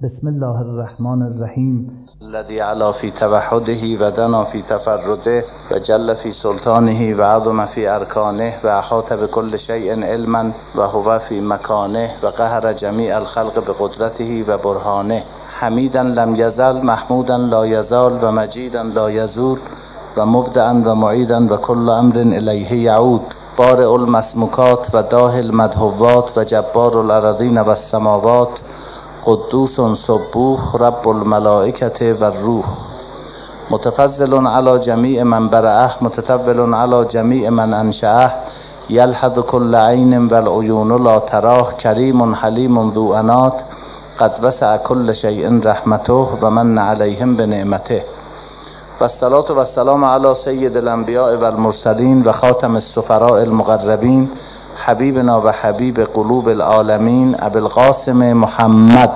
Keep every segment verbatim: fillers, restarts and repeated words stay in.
بسم الله الرحمن الرحیم الذي علا فی توحده و دنا فی تفرده و جل فی سلطانه و عظم فی ارکانه و احاط بكل شیء علما و هو فی مکانه و قهر جمیع الخلق بقدرته و برهانه. حمیدا لم یزل محمودا لا یزال و مجیدا لا یزول و مبدعا و معیدا و کل امر الیه یعود. بارئ المسموکات و داهی المدهوات و جبار الارضین و السماوات. قدوس سبوح رب الملائکة و الروح. متفضل علی جمیع من برأه متطول علی جمیع من انشأه. یلحظ کل عین و العیون لا تراه. کریم حلیم ذو انات. قد وسع کل شیء رحمته و من علیهم بنعمته. و الصلاة و السلام علی سید الانبیاء و المرسلین و خاتم السفراء المقربین حبیبنا و حبیب قلوب العالمین ابی القاسم محمد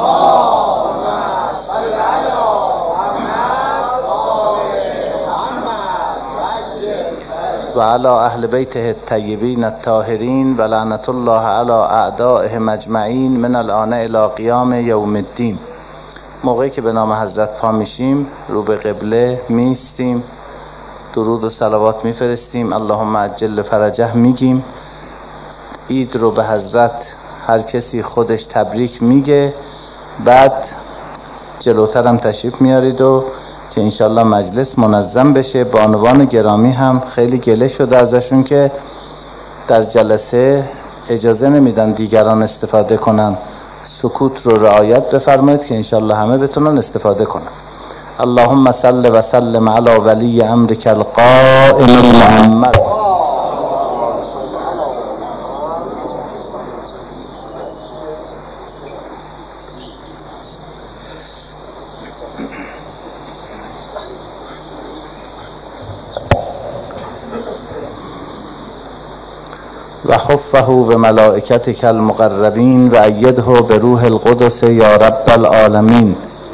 و علی اهل بیته الطیبین الطاهرین و لعنت الله علی اعدائهم اجمعین من الآن الی قیام یوم الدین. موقعی که به نام حضرت پا میشیم رو به قبله میستیم، درود و صلوات میفرستیم، اللهم عجل فرجه میگیم، عید رو به حضرت هر کسی خودش تبریک میگه. بعد جلوتر هم تشریف میارید و که انشالله مجلس منظم بشه. بانوان گرامی هم خیلی گله شده ازشون که در جلسه اجازه نمیدن دیگران استفاده کنن. سکوت رو رعایت بفرمایید که انشالله همه بتونن استفاده کنن. اللهم صل و سلم علی ولی امرک القائم محمد و حفه به ملائکتک المقربین و ایده به روح القدس یا رب العالمین.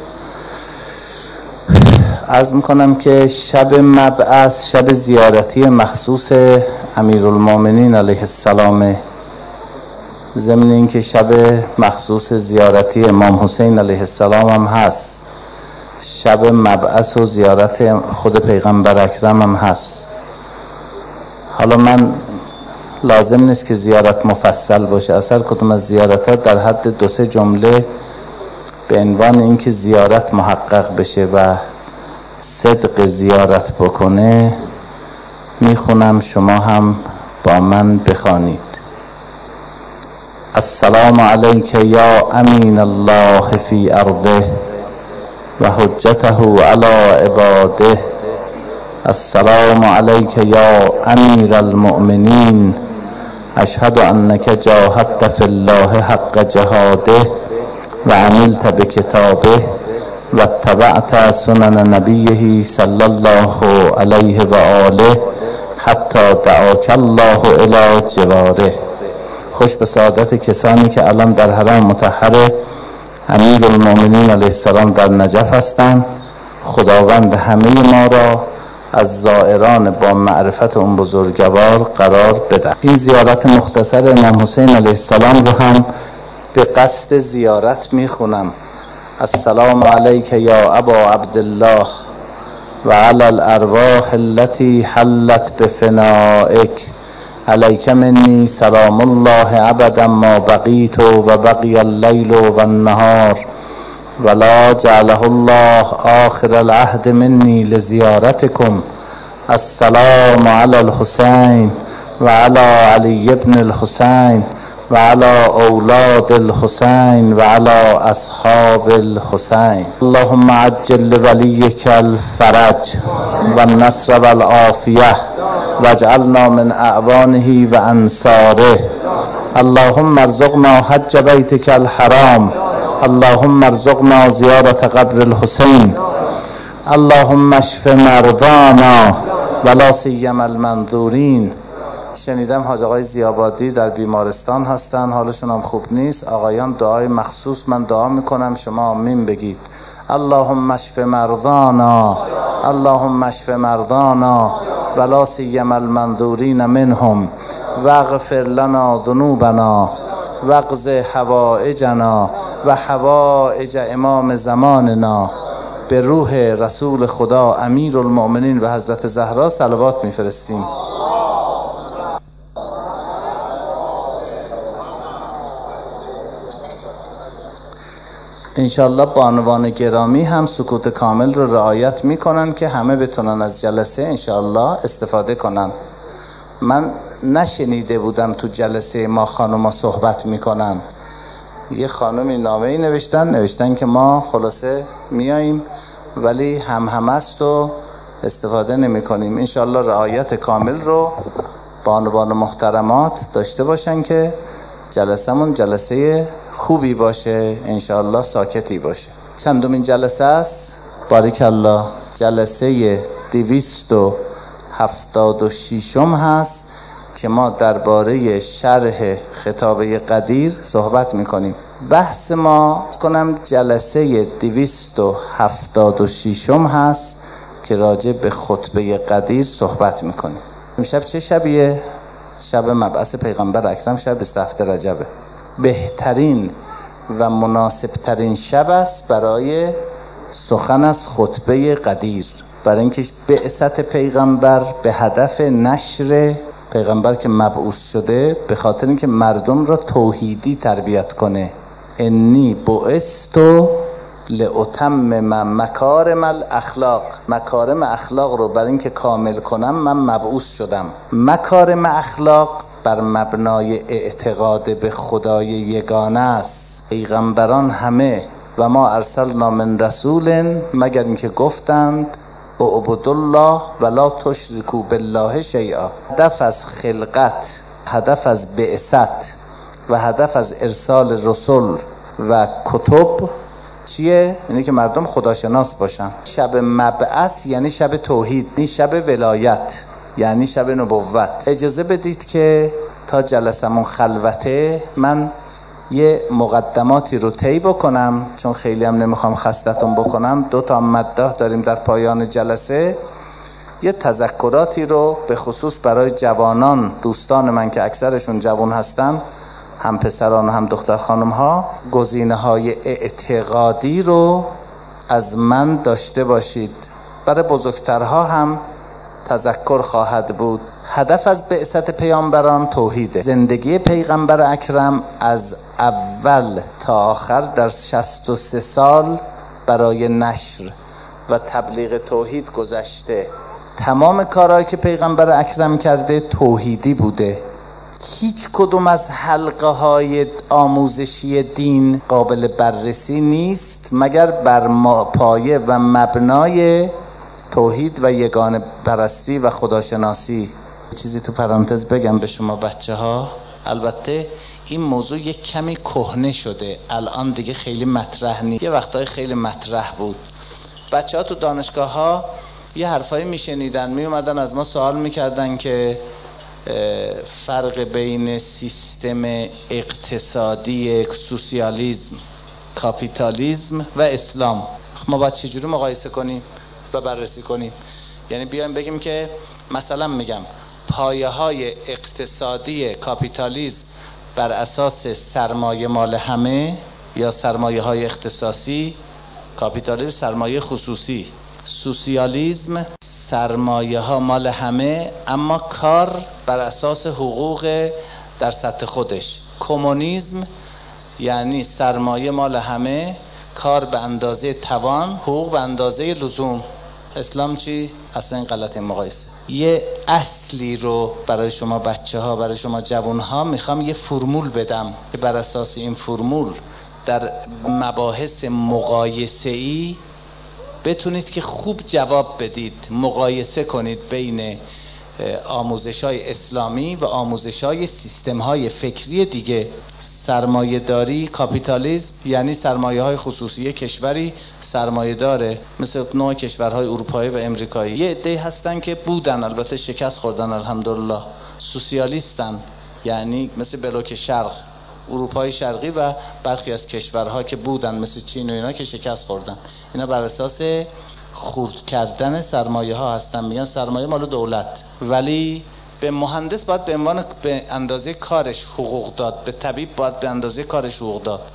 عرض میکنم که شب مبعث شب زیارتی مخصوص امیرالمومنین علیه السلام، ضمن این که شب مخصوص زیارتی امام حسین علیه السلام هم هست، شب مبعث و زیارت خود پیغمبر اکرم هم هست. حالا من لازم نیست که زیارت مفصل باشه، اثر کدوم از زیارتات در حد دو سه جمله به عنوان اینکه زیارت محقق بشه و صدق زیارت بکنه میخونم، شما هم با من بخوانید. السلام علیک یا امین الله فی ارضه و حجته علی عباده. السلام علیک یا امیر المؤمنین اشهد انک جاهدت فی الله حق جهاده و عملت بکتابه و اتبعت سنن نبیه صلی الله علیه و آله حتی دعاک الله الی جواره. خوش به سعادت کسانی که الان در حرم مطهر امیرالمومنین علیه السلام در نجف هستند. خداوند همه ما را از زائران با معرفت اون بزرگوار قرار بده. این زیارت مختصر امام حسین علیه السلام رو هم به قصد زیارت میخونم. السلام علیک یا ابا عبدالله و علی الارواح التي حلت بفنائک. علیک منی سلام الله ابدا ما بقیت و بقی اللیل و النهار ولا جعله الله آخر العهد منی لزیارتکم. السلام علی الحسین و علی علی ابن الحسین و علی اولاد الحسین و علی اصحاب الحسین. اللهم عجل لولیک الفرج و النصر و العافیه و اجعلنا من اعوانه و انصاره. اللهم ارزقنا حج بیتک الحرام. اللهم ارزقنا زیارت قبر الحسین. اللهم اشف مرضانا ولا سیما المنظورین. شنیدم حاج آقای ضیاءبادی در بیمارستان هستن، حالشون هم خوب نیست. آقایان دعای مخصوص من دعا میکنم، شما آمین بگید. اللهم اشف مرضانا اللهم اشف مرضانا ولا سیما المنظورین منهم واغفر لنا ذنوبنا واقض حوائجنا و حوائج امام زماننا به روح رسول خدا امیر المؤمنین و حضرت زهرا صلوات میفرستیم. انشالله بانوان گرامی هم سکوت کامل رو رعایت میکنن که همه بتونن از جلسه انشالله استفاده کنن. من نشنیده بودم تو جلسه ما خانوما صحبت میکنن. یه خانومی نامه‌ای نوشتن نوشتن که ما خلاصه میاییم ولی هم هم است و استفاده نمی کنیم. انشالله رعایت کامل رو بانوان محترمات داشته باشن که جلسمون جلسه خوبی باشه، انشالله ساکتی باشه. چندمین جلسه است؟ باریکالله. جلسه دویست و هفتاد و ششم هست که ما درباره شرح خطابه قدیر صحبت میکنیم. بحث ما کنم جلسه دویست و هفتاد و ششم هست که راجع به خطبه قدیر صحبت میکنیم. امشب چه شبیه؟ شب مبعث پیغمبر اکرم، شب بیست و هفتم رجبه. بهترین و مناسبترین شب است برای سخن از خطبه قدیر، برای اینکه بعثت پیغمبر به هدف نشر پیغمبر که مبعوث شده به خاطر اینکه مردم را توحیدی تربیت کنه. انی بعثت لاتمم مکارم الاخلاق، مکارم اخلاق رو برای اینکه کامل کنم من مبعوث شدم. مکارم اخلاق بر مبنای اعتقاد به خدای یگانه است. پیغمبران همه و ما ارسلنا من رسول مگر اینکه گفتند اعبدوا الله ولا تشرکوا بالله شیئا. هدف از خلقت، هدف از بعثت و هدف از ارسال رسول و کتب چیه؟ اینه که مردم خداشناس باشن. شب مبعث یعنی شب توحید، نه شب ولایت یعنی شب نبوت. اجازه بدید که تا جلسمون خلوته من یه مقدماتی رو طی بکنم، چون خیلی هم نمیخوام خستتون بکنم. دو تا مداح داریم در پایان جلسه. یه تذکراتی رو به خصوص برای جوانان، دوستان من که اکثرشون جوان هستن، هم پسران و هم دختر خانم ها، گزینه های اعتقادی رو از من داشته باشید. برای بزرگترها هم تذکر خواهد بود. هدف از بعثت پیامبران توحیده. زندگی پیغمبر اکرم از اول تا آخر در شصت و سه سال برای نشر و تبلیغ توحید گذشته. تمام کارهایی که پیغمبر اکرم کرده توحیدی بوده. هیچ کدوم از حلقه های آموزشی دین قابل بررسی نیست مگر بر پایه و مبنای توحید و یگانه پرستی و خداشناسی. چیزی تو پرانتز بگم به شما بچه ها، البته این موضوع یک کمی کهنه شده الان دیگه خیلی مطرح نیست. یه وقتای خیلی مطرح بود. بچه ها تو دانشگاه ها یه حرفایی میشنیدن، میومدن از ما سوال میکردن که فرق بین سیستم اقتصادی سوسیالیسم، کاپیتالیسم و اسلام ما باید چجوری مقایسه کنیم و بررسی کنیم. یعنی بیایم بگیم که مثلا میگم پایه های اقتصادی کاپیتالیسم بر اساس سرمایه مال همه یا سرمایه های اختصاصی، کاپیتالیسم سرمایه خصوصی، سوسیالیسم سرمایه ها مال همه اما کار بر اساس حقوق در سطح خودش. کمونیسم یعنی سرمایه مال همه، کار به اندازه توان، حقوق به اندازه لزوم. اسلام چی؟ اصلا این غلط مقایسه. یه اصلی رو برای شما بچه ها، برای شما جوان ها میخوام یه فرمول بدم که بر اساس این فرمول در مباحث مقایسه‌ای بتونید که خوب جواب بدید، مقایسه کنید بین آموزش‌های اسلامی و آموزش‌های سیستم‌های فکری دیگه. سرمایه داری، کاپیتالیسم یعنی سرمایه‌های خصوصی. کشوری سرمایه داره مثل نوع کشورهای اروپایی و امریکایی. یه عده‌ای هستن که بودن، البته شکست خوردن الحمدلله، سوسیالیستن، یعنی مثل بلوک شرق، اروپای شرقی و برخی از کشورها که بودن مثل چین و اینا که شکست خوردن. اینا بر اساس خرد کردن سرمایه ها هستن. میگن سرمایه مال دولت، ولی به مهندس باید به عنوان به اندازه کارش حقوق داد، به طبیب باید به اندازه کارش حقوق داد،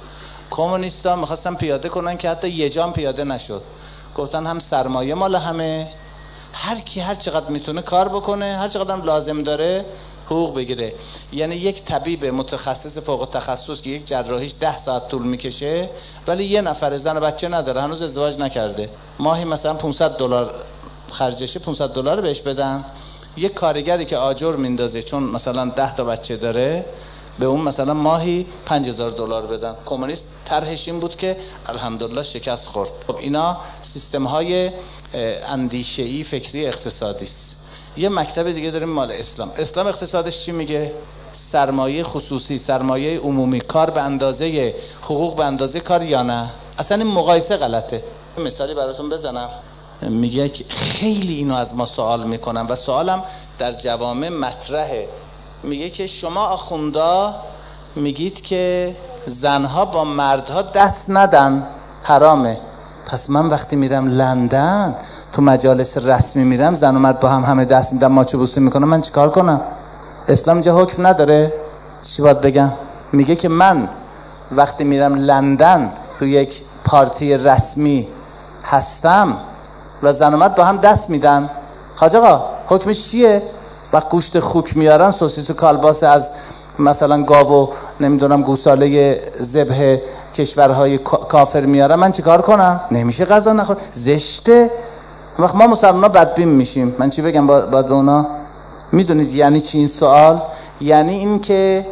کمونیستا میخواستن پیاده کنن که حتی یه جام پیاده نشد. گفتن هم سرمایه مال همه، هر کی هر چقدر میتونه کار بکنه، هر چقدر هم لازم داره حقوق بگیره. یعنی یک طبیب متخصص فوق تخصص که یک جراحیش ده ساعت طول میکشه ولی یه نفر زن و بچه نداره، هنوز ازدواج نکرده، ماهی مثلا پانصد دلار خرجشه، پانصد دلار بهش بدن. یک کارگری که آجر میندازه چون مثلا ده تا بچه داره، به اون مثلا ماهی پنج هزار دلار بدن. کمونیست طرحش این بود که الحمدلله شکست خورد. خب اینا سیستم های اندیشه‌ای فکری اقتصادی است. یه مکتب دیگه داریم مال اسلام. اسلام اقتصادش چی میگه؟ سرمایه خصوصی، سرمایه عمومی، کار به اندازه حقوق به اندازه کار یا نه؟ اصلا این مقایسه غلطه. مثالی براتون بزنم. میگه که خیلی اینو از ما سوال میکنن و سوالم در جوامع مطرحه. میگه که شما آخوندا میگید که زنها با مردها دست ندن، حرامه. پس من وقتی میرم لندن تو مجالس رسمی میرم، زن و مرد با هم همه دست میدن، ماچو بوسی میکنم، من چیکار کنم؟ اسلام اینجا حکم نداره؟ چی باید بگم؟ میگه که من وقتی میرم لندن تو یک پارتی رسمی هستم و زن و مرد با هم دست میدن، حاج آقا حکمش چیه؟ و گوشت خوک میارن، سوسیس و کالباس از مثلا گاو و نمیدونم گوساله ذبح کشورهای کافر میارن، من چیکار کنم؟ نمیشه غذا نخور، زشته. وقت ما مسلمان‌ها بدبین میشیم. من چی بگم باید با اونا؟ میدونید یعنی چی این سوال؟ یعنی این که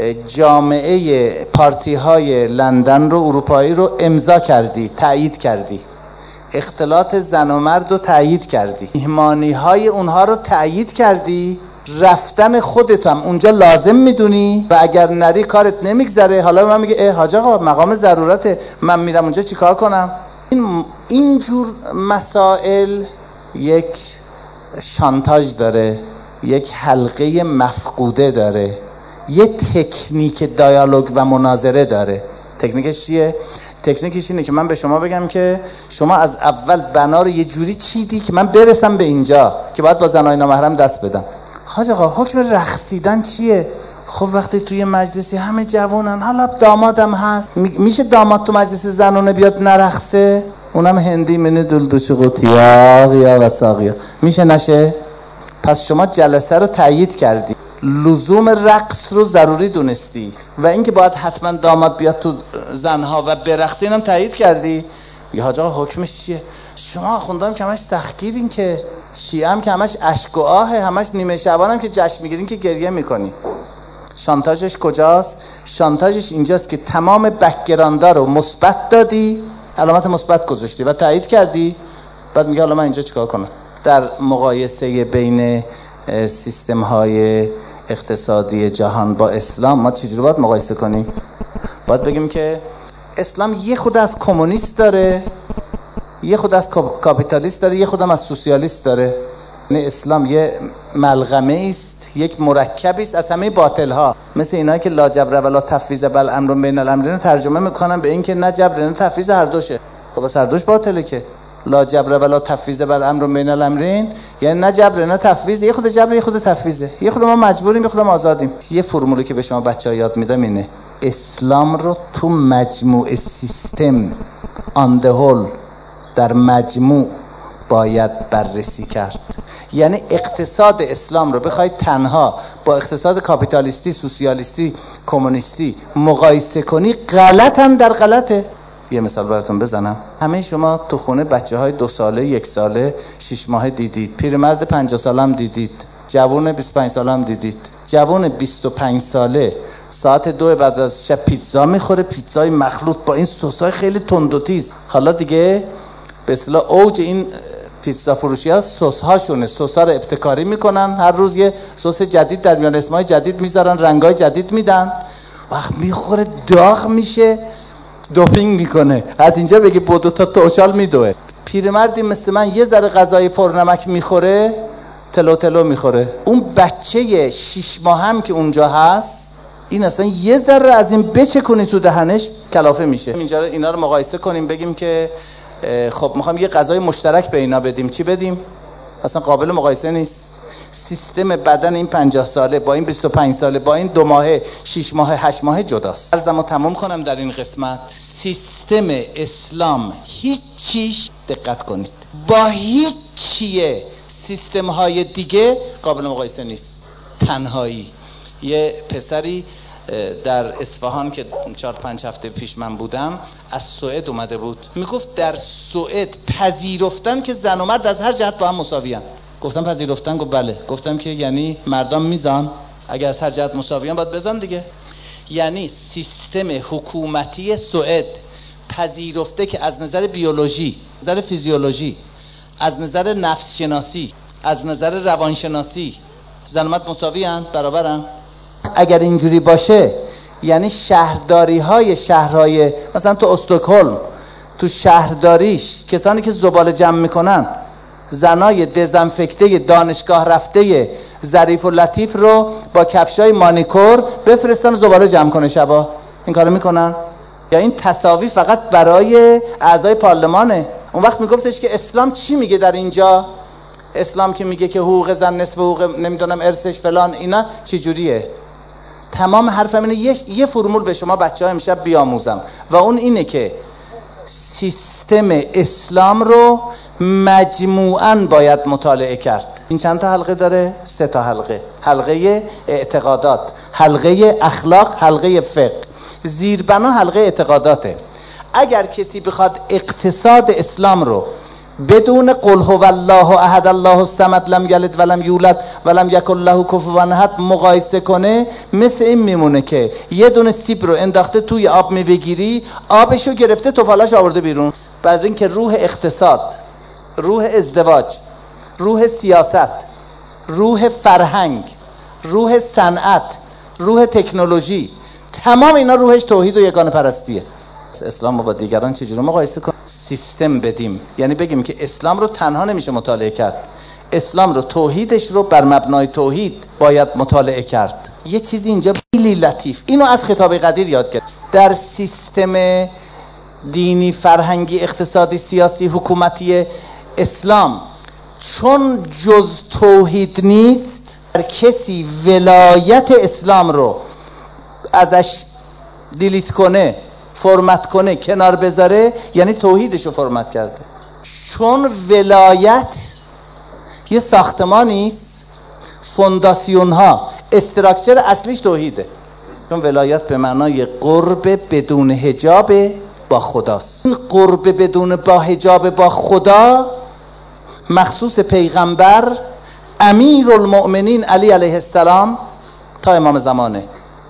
جامعه پارتی های لندن رو، اروپایی رو امضا کردی، تایید کردی، اختلاط زن و مرد رو تایید کردی، مهمانی های اونها رو تایید کردی، رفتن خودت هم اونجا لازم میدونی و اگر نری کارت نمیگذره. حالا من میگه اه حاج آقا مقام ضرورته، من میرم اونجا چیکار کنم؟ این اینجور مسائل یک شانتاژ داره، یک حلقه مفقوده داره، یه تکنیک دیالوگ و مناظره داره. تکنیکش چیه؟ تکنیکش اینه که من به شما بگم که شما از اول بنا رو یه جوری چیدی که من برسم به اینجا که باید با زنای نامحرم دست بدم. حاج آقا حکم رقصیدن چیه؟ خب وقتی توی مجلسی همه جوانن، حالا دامادم هست، میشه داماد تو مجلس زنونه بیاد نرقصه؟ اونم هندی منه دل دوچه قوتیا یا وساقیا، میشه نشه؟ پس شما جلسه رو تایید کردی، لزوم رقص رو ضروری دونستی و اینکه باید حتما داماد بیاد تو زنها و برقصه اینم تایید کردی. یا حاج آقا حکمش چیه؟ شما آخوندام که همش سختگیرین، که شیعه هم که همش اشک و آهه، همش نیمه شعبان هم که جشن میگیرین که گریه میکنی. شانتاژش کجاست؟ شانتاژش اینجاست که تمام بک‌گراندها رو مثبت دادی، علامت مثبت گذاشتی و تایید کردی، بعد میگه حالا من اینجا چیکار کنم؟ در مقایسه بین سیستم های اقتصادی جهان با اسلام ما چجوری باید مقایسه کنیم؟ باید بگیم که اسلام یه خود از کمونیست داره، یه خود از کاپیتالیست داره، یه خودم از سوسیالیست داره. نه اسلام یه ملغمه است، یک مرکبی است از همه باطل ها. مثل اینا که لا جبر ولا تفویض بل امر بین الامرین ترجمه میکنن به این که نه جبر نه تفویض، هر دوشه. خب بس هر دوش باطله که لا جبر ولا تفویض بل امر بین الامرین، یعنی نه جبر نه تفویض، یه خود جبر یه خود تفویضه، یه خود ما مجبوریم یه خود ما آزادیم. یه فرمولی که به شما بچه‌ها یاد میدم اینه: اسلام رو تو مجموع سیستم آن ده هول، در مجموع باید بررسی کرد. یعنی اقتصاد اسلام رو بخواید تنها با اقتصاد کاپیتالیستی، سوسیالیستی، کمونیستی مقایسه کنی، غلطن در غلطه. یه مثال براتون بزنم. همه شما تو خونه بچه های دو ساله، یک ساله، شش ماهه دیدید، پیرمرد پنجاه ساله هم دیدید، جوون بیست و پنج ساله هم دیدید. جوون بیست و پنج ساله ساعت دو بعد از شب پیتزا میخوره، پیتزای مخلوط با این سسای خیلی تند و تیز. حالا دیگه به اصطلاح اوج این پیتزا فروشی ها سس هاشونه، سس ها رو ابتکاری میکنن، هر روز یه سس جدید در میان، اسمای جدید میذارن، رنگای جدید میدن. وقت میخوره داغ میشه، دوپینگ میکنه، از اینجا بگی بودو تا توچال میدوه. پیرمردی مثل من یه ذره غذای پرنمک میخوره، تلو تلو میخوره. اون بچه شش ماه هم که اونجا هست، این اصلا یه ذره از این بچکنی تو دهنش کلافه میشه. اینجا اینا رو مقایسه کنیم، بگیم که خب میخوام یه غذای مشترک به اینا بدیم، چی بدیم؟ اصلا قابل مقایسه نیست. سیستم بدن این پنجاه ساله با این بیست و پنج ساله با این دو ماهه شش ماهه هشت ماهه جداست. عرضمو تموم کنم در این قسمت. سیستم اسلام هیچ چیش، دقت کنید، با هیچ چیه سیستم های دیگه قابل مقایسه نیست. تنهایی. یه پسری در اصفهان که چهار پنج هفته پیش من بودم از سوئد اومده بود، میگفت در سوئد پذیرفتن که زن و مرد از هر جهت با هم مساویان. گفتم پذیرفتن؟ گفت بله. گفتم که یعنی مردم میزان؟ اگه از هر جهت مساویان باید بزن دیگه. یعنی سیستم حکومتی سوئد پذیرفته که از نظر بیولوژی، از نظر فیزیولوژی، از نظر نفس شناسی، از نظر روانشناسی زن و مرد مساویان، برابرن. اگر اینجوری باشه یعنی شهرداری های شهرهای مثلا تو استکهلم، تو شهرداریش کسانی که زباله جمع میکنن زنای دزنفکته دانشگاه رفته ظریف و لطیف رو با کفشای مانیکور بفرستن و زباله جمع کنه شبا. این کارو میکنن؟ یا این تساوی فقط برای اعضای پارلمانه؟ اون وقت میگفتش که اسلام چی میگه در اینجا؟ اسلام که میگه که حقوق زن نصف حقوق نمیدونم ارثش فلان، اینا چی جوریه؟ تمام حرفم اینه یه, یه فرمول به شما بچه ها امشب بیاموزم و اون اینه که سیستم اسلام رو مجموعاً باید مطالعه کرد. این چند تا حلقه داره؟ سه تا حلقه. حلقه اعتقادات، حلقه اخلاق، حلقه فقه. زیربنا حلقه اعتقاداته. اگر کسی بخواد اقتصاد اسلام رو بدون قل هو الله احد الله الصمد لم یلد ولم یولد ولم یکن له کفوا احد مقایسه کنه، مثل این میمونه که یه دونه سیب رو انداخته توی آب میبگیری، آبشو گرفته توفالاش آورده بیرون. بعد این که روح اقتصاد، روح ازدواج، روح سیاست، روح فرهنگ، روح صنعت، روح تکنولوژی، تمام اینا روحش توحید و یگانه پرستیه. اسلام رو با دیگران چجوری مقایسه کنیم؟ سیستم بدیم، یعنی بگیم که اسلام رو تنها نمیشه مطالعه کرد، اسلام رو توحیدش رو بر مبنای توحید باید مطالعه کرد. یه چیزی اینجا خیلی لطیف، اینو از خطاب قدیر یاد گرفت. در سیستم دینی، فرهنگی، اقتصادی، سیاسی، حکومتی اسلام چون جز توحید نیست، هر کسی ولایت اسلام رو ازش دیلیت کنه، فرمت کنه، کنار بذاره، یعنی توحیدش رو فرمت کرده. چون ولایت یه ساختمانیست، فونداسیون ها، استراکچر اصلیش توحیده. چون ولایت به معنای قرب بدون حجاب با خداست. این قرب بدون با حجاب با خدا مخصوص پیغمبر امیر المؤمنین علی علیه السلام تا امام زمانه.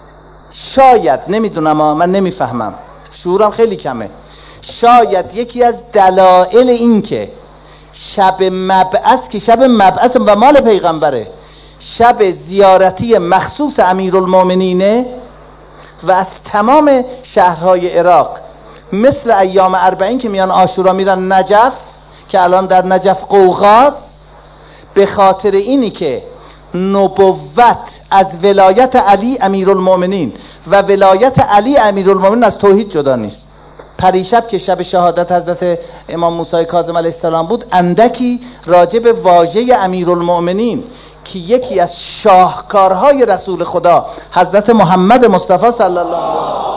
شاید، نمیدونم، من نمیفهمم، شعورم خیلی کمه، شاید یکی از دلایل این که شب مبعث، که شب مبعث و مال پیغمبره، شب زیارتی مخصوص امیرالمومنینه و از تمام شهرهای عراق مثل ایام اربعین که میان عاشورا میرن نجف، که الان در نجف قوقاست، به خاطر اینی که نبوت از ولایت علی امیرالمومنین و ولایت علی امیرالمومنین از توحید جدا نیست. پریشب که شب شهادت حضرت امام موسی کاظم علیه السلام بود، اندکی راجع به واژه امیرالمومنین که یکی از شاهکارهای رسول خدا حضرت محمد مصطفی صلی الله علیه و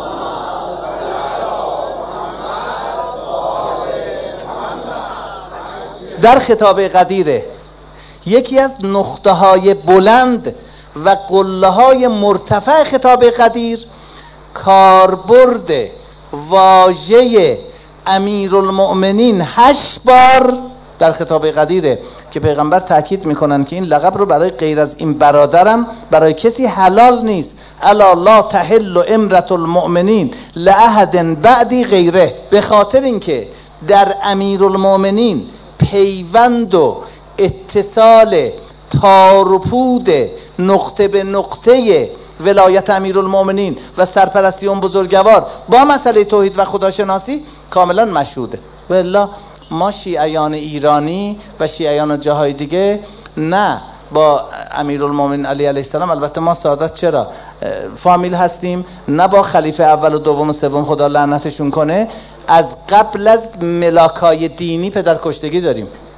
در خطاب قدیره، یکی از نقطه های بلند و قله های مرتفع خطاب قدیر کاربرد واژه امیرالمؤمنین هشت بار در خطاب قدیره که پیغمبر تاکید میکنن که این لقب رو برای غیر از این برادرم برای کسی حلال نیست. الا لا تحل امرة المؤمنین لاحد بعدی غیره. به خاطر اینکه در امیرالمؤمنین پیوند و اتصال تار و پود نقطه به نقطه ولایت امیرالمومنین و سرپرستی اون بزرگوار با مسئله توحید و خداشناسی کاملا مشهوده. والله ما شیعیان ایرانی و شیعیان جاهای دیگه نه با امیرالمومنین علی علیه السلام، البته ما سادات چرا فامیل هستیم، نه با خلیفه اول و دوم و سوم خدا لعنتشون کنه، از قبل از ملاکای دینی پدر کشتگی داریم.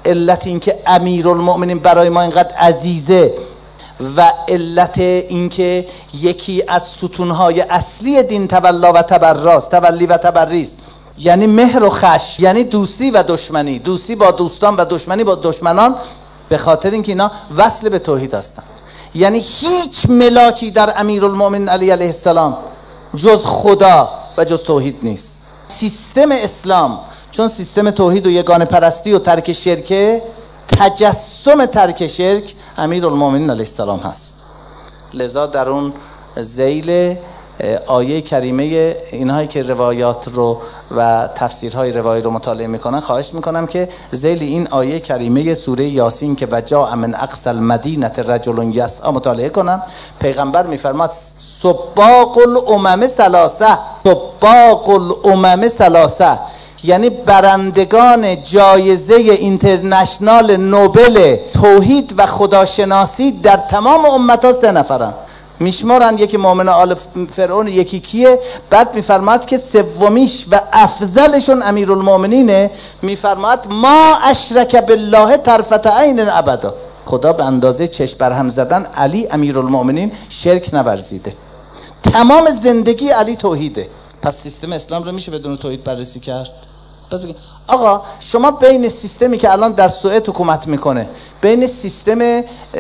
علت این که امیرالمؤمنین برای ما اینقدر عزیزه و علت این که یکی از ستونهای اصلی دین تولا و تبراست، تولی و تبریست، یعنی مهر و خش، یعنی دوستی و دشمنی، دوستی با دوستان و دشمنی با دشمنان، به خاطر اینکه اینا وصل به توحید هستن. یعنی هیچ ملاکی در امیرالمؤمنین علی علیه السلام جز خدا و جز توحید نیست. سیستم اسلام چون سیستم توحید و یگانه پرستی و ترک شرکه، تجسم ترک شرک امیرالمؤمنین علیه السلام هست. لذا در اون ذیل آیه کریمه اینهایی که روایات رو و تفسیرهای روایی رو مطالعه میکنن، خواهش میکنم که ذیل این آیه کریمه سوره یاسین که وجاء من اقصی المدینه رجل یسعی مطالعه کنن. پیغمبر میفرماد سباق الامم ثلاثه، سباق الامم ثلاثه، یعنی برندگان جایزه اینترنشنال نوبل توحید و خداشناسی در تمام امتها سه نفرن. میشمارن، یکی مؤمن آل فرعون، یکی کیه؟ بعد میفرماد که سومیش و افضلشون امیرالمؤمنینه. میفرماد ما اشرک بالله طرفت عین ابدا، خدا به اندازه چشم برهم زدن علی امیرالمؤمنین شرک نورزیده. تمام زندگی علی توحیده. پس سیستم اسلام رو میشه بدون توحید بررسی کرد؟ آقا شما بین سیستمی که الان در سوئد حکومت میکنه، بین سیستم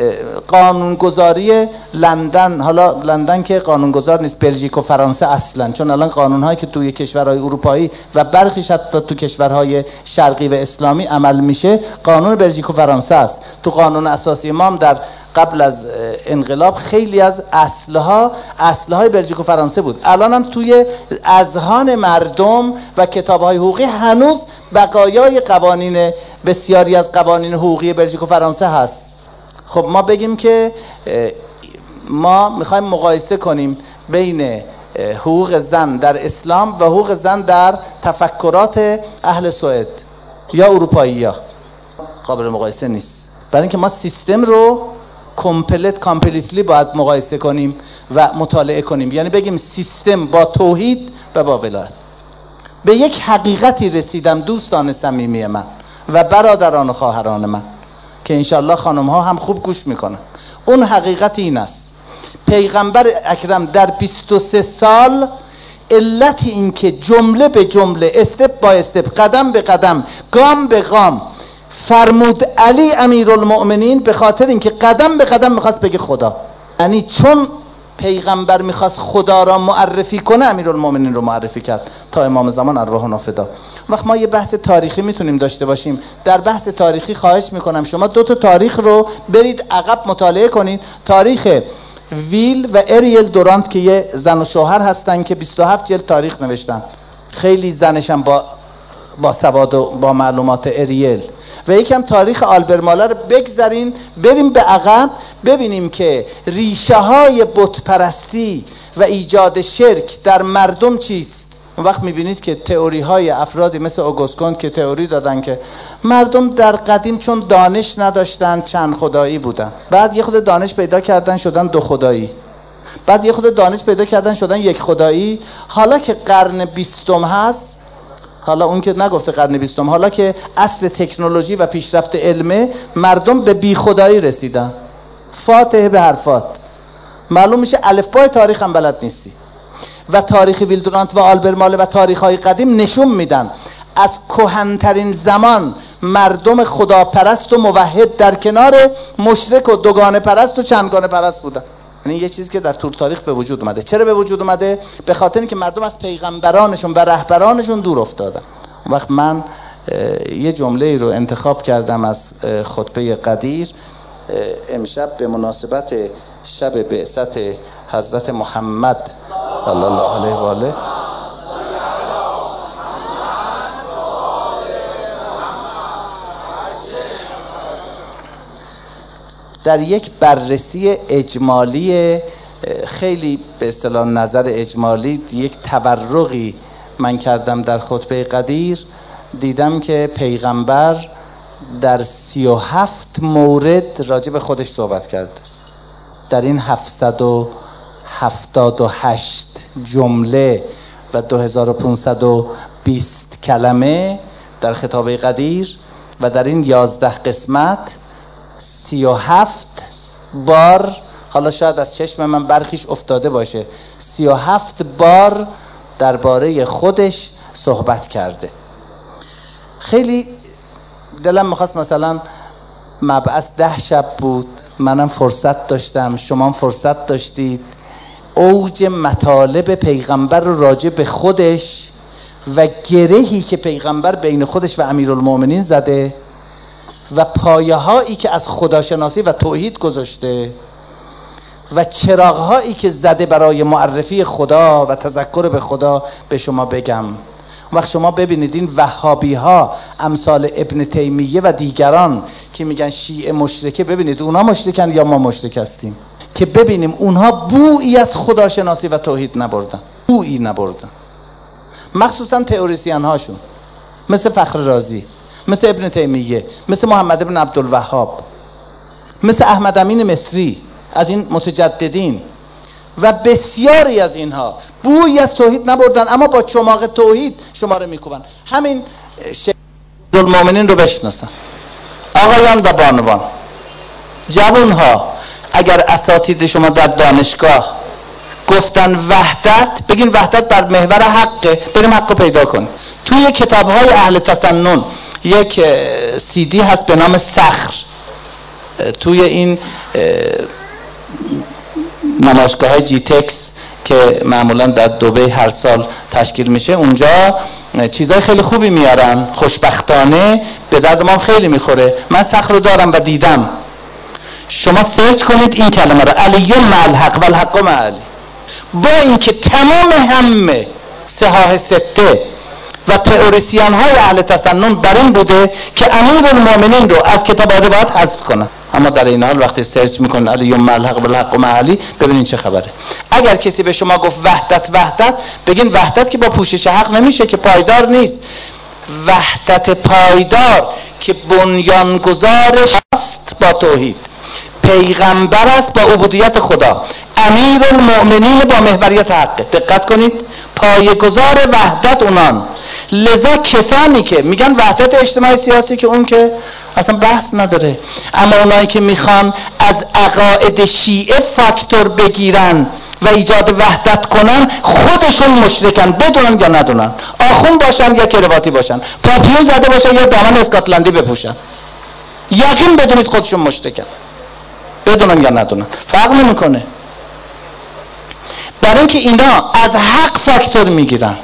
قانونگذاری لندن، حالا لندن که قانونگذار نیست، بلژیک و فرانسه اصلا، چون الان قانونهایی که توی کشورهای اروپایی و برخیش حتی تو کشورهای شرقی و اسلامی عمل میشه قانون بلژیک و فرانسه است. تو قانون اساسی ما هم در قبل از انقلاب خیلی از اصلها اصلهای بلژیک و فرانسه بود. الان هم توی اذهان مردم و کتابهای حقوقی هنوز بقایای قوانین، بسیاری از قوانین حقوقی بلژیک و فرانسه هست. خب ما بگیم که ما میخوایم مقایسه کنیم بین حقوق زن در اسلام و حقوق زن در تفکرات اهل سوئد یا اروپایی ها، قابل مقایسه نیست. برای اینکه ما سیستم رو کامپلیت کامپلیتلی باید مقایسه کنیم و مطالعه کنیم، یعنی بگیم سیستم با توحید و با ولایت. به یک حقیقتی رسیدم دوستان صمیمی من و برادران و خواهران من که انشالله خانم ها هم خوب گوش میکنن. اون حقیقت این است: پیغمبر اکرم در بیست و سه سال علت این که جمله به جمله، استپ با استپ، قدم به قدم، گام به گام فرمود علی امیرالمؤمنین، به خاطر اینکه قدم به قدم میخواست بگه خدا. یعنی چون پیغمبر میخواست خدا را معرفی کنه، امیرالمؤمنین رو معرفی کرد تا امام زمان ارواحنا فدا. وقت ما یه بحث تاریخی میتونیم داشته باشیم، در بحث تاریخی خواهش میکنم شما دو تا تاریخ رو برید عقب مطالعه کنید. تاریخ ویل و اریل دورانت که یه زن و شوهر هستن که بیست و هفت جلد تاریخ نوشتن، خیلی زنشم با با سواد و با معلومات اریل. و یکم تاریخ آلبر مالر رو بگذارین، بریم به عقب ببینیم که ریشه های بت پرستی و ایجاد شرک در مردم چیست. اون وقت میبینید که تئوری های افرادی مثل اوگوست کونت که تئوری دادن که مردم در قدیم چون دانش نداشتن چند خدایی بودن، بعد یه خود دانش پیدا کردن شدن دو خدایی، بعد یه خود دانش پیدا کردن شدن یک خدایی. حالا که قرن بیستم هست، حالا اون که نگفته قرن بیستم، حالا که عصر تکنولوژی و پیشرفت علمه، مردم به بی خدایی رسیدن. فاتحه به حرفات معلوم میشه الفبای تاریخ هم بلد نیستی. و تاریخ ویلدورانت و آلبر ماله و تاریخ های قدیم نشون میدن از کهن‌ترین زمان مردم خداپرست و موحد در کنار مشرک و دوگانه پرست و چندگانه پرست بودن. یعنی یه چیزی که در طول تاریخ به وجود اومده. چرا به وجود اومده؟ به خاطر اینکه مردم از پیغمبرانشون و رهبرانشون دور افتادن. وقت من یه جمله رو انتخاب کردم از خطبه قدیر امشب به مناسبت شب بعثت حضرت محمد صلی الله علیه و آله. در یک بررسی اجمالی، خیلی به اصطلاح نظر اجمالی، یک تورقی من کردم در خطبه قدیر، دیدم که پیغمبر در سی و هفت مورد راجع به خودش صحبت کرد. در این هفتصد و هفتاد و هشت جمله و دو هزار و پانصد و بیست کلمه در خطابه قدیر و در این یازده قسمت سی و هفت بار، حالا شاید از چشم من برخیش افتاده باشه، سی و هفت بار درباره خودش صحبت کرده. خیلی دلم میخواست مثلا مبعث ده شب بود، منم فرصت داشتم، شما فرصت داشتید، اوج مطالب پیغمبر رو راجع به خودش و گرهی که پیغمبر بین خودش و امیرالمومنین زده و پایه هایی که از خداشناسی و توحید گذاشته و چراغ هایی که زده برای معرفی خدا و تذکر به خدا به شما بگم. وقت شما ببینید این وهابی ها امثال ابن تیمیه و دیگران که میگن شیعه مشرکه، ببینید اونا مشرکن یا ما مشرک هستیم، که ببینیم اونها بویی از خداشناسی و توحید نبردن، بویی نبردن، مخصوصا تئوریسین هاشون مثل فخر رازی، مثل ابن تیمیه، مثل محمد ابن عبدالوهاب، مثل احمد امین مصری، از این متجددین و بسیاری از اینها بویی از توحید نبردن، اما با چماق توحید شما رو میکوبن. همین شیخ المؤمنین رو بشناسن، آقایان و بانوان، جوانها، اگر اساتید شما در دانشگاه گفتن وحدت، بگین وحدت بر محور حقه، بریم حق رو پیدا کنیم. توی کتاب‌های اهل تسنن یک سی دی هست به نام صخر، توی این نمایشگاه های جی تکس که معمولا در دبی هر سال تشکیل میشه، اونجا چیزای خیلی خوبی میارن، خوشبختانه به درد ما خیلی میخوره. من صخر رو دارم و دیدم، شما سرچ کنید این کلمه رو، علی مع الحق و الحق مع علی، با اینکه تمام همه صحاح سته و تئوریسین های اهل تسنن بر این بوده که امیرالمومنین رو از کتاب و روایات حذف کنن، اما در این حال وقتی سرچ میکنن علی مع الحق و الحق مع علی، ببینین چه خبره. اگر کسی به شما گفت وحدت وحدت، بگین وحدت که با پوشش حق نمیشه، که پایدار نیست. وحدت پایدار که بنیانگذارش است با توحید، پیغمبر است با عبودیت خدا، امیرالمؤمنین با محوریت حق. دقت کنید، پایه‌گذار وحدت اونان. لذا کسانی که میگن وحدت اجتماعی سیاسی، که اون که اصلا بحث نداره، اما اونایی که میخوان از عقاید شیعه فاکتور بگیرن و ایجاد وحدت کنن، خودشون مشرکن، بدونن یا ندونن، آخون باشن یا کرواتی باشن، پاپیون زده باشن یا دامن اسکاتلندی بپوشن، یقین بدونید خودشون مشرکن، بدونن یا ندونن، فرق نمیکنه. برای اینکه اینا از حق فاکتور میگیرن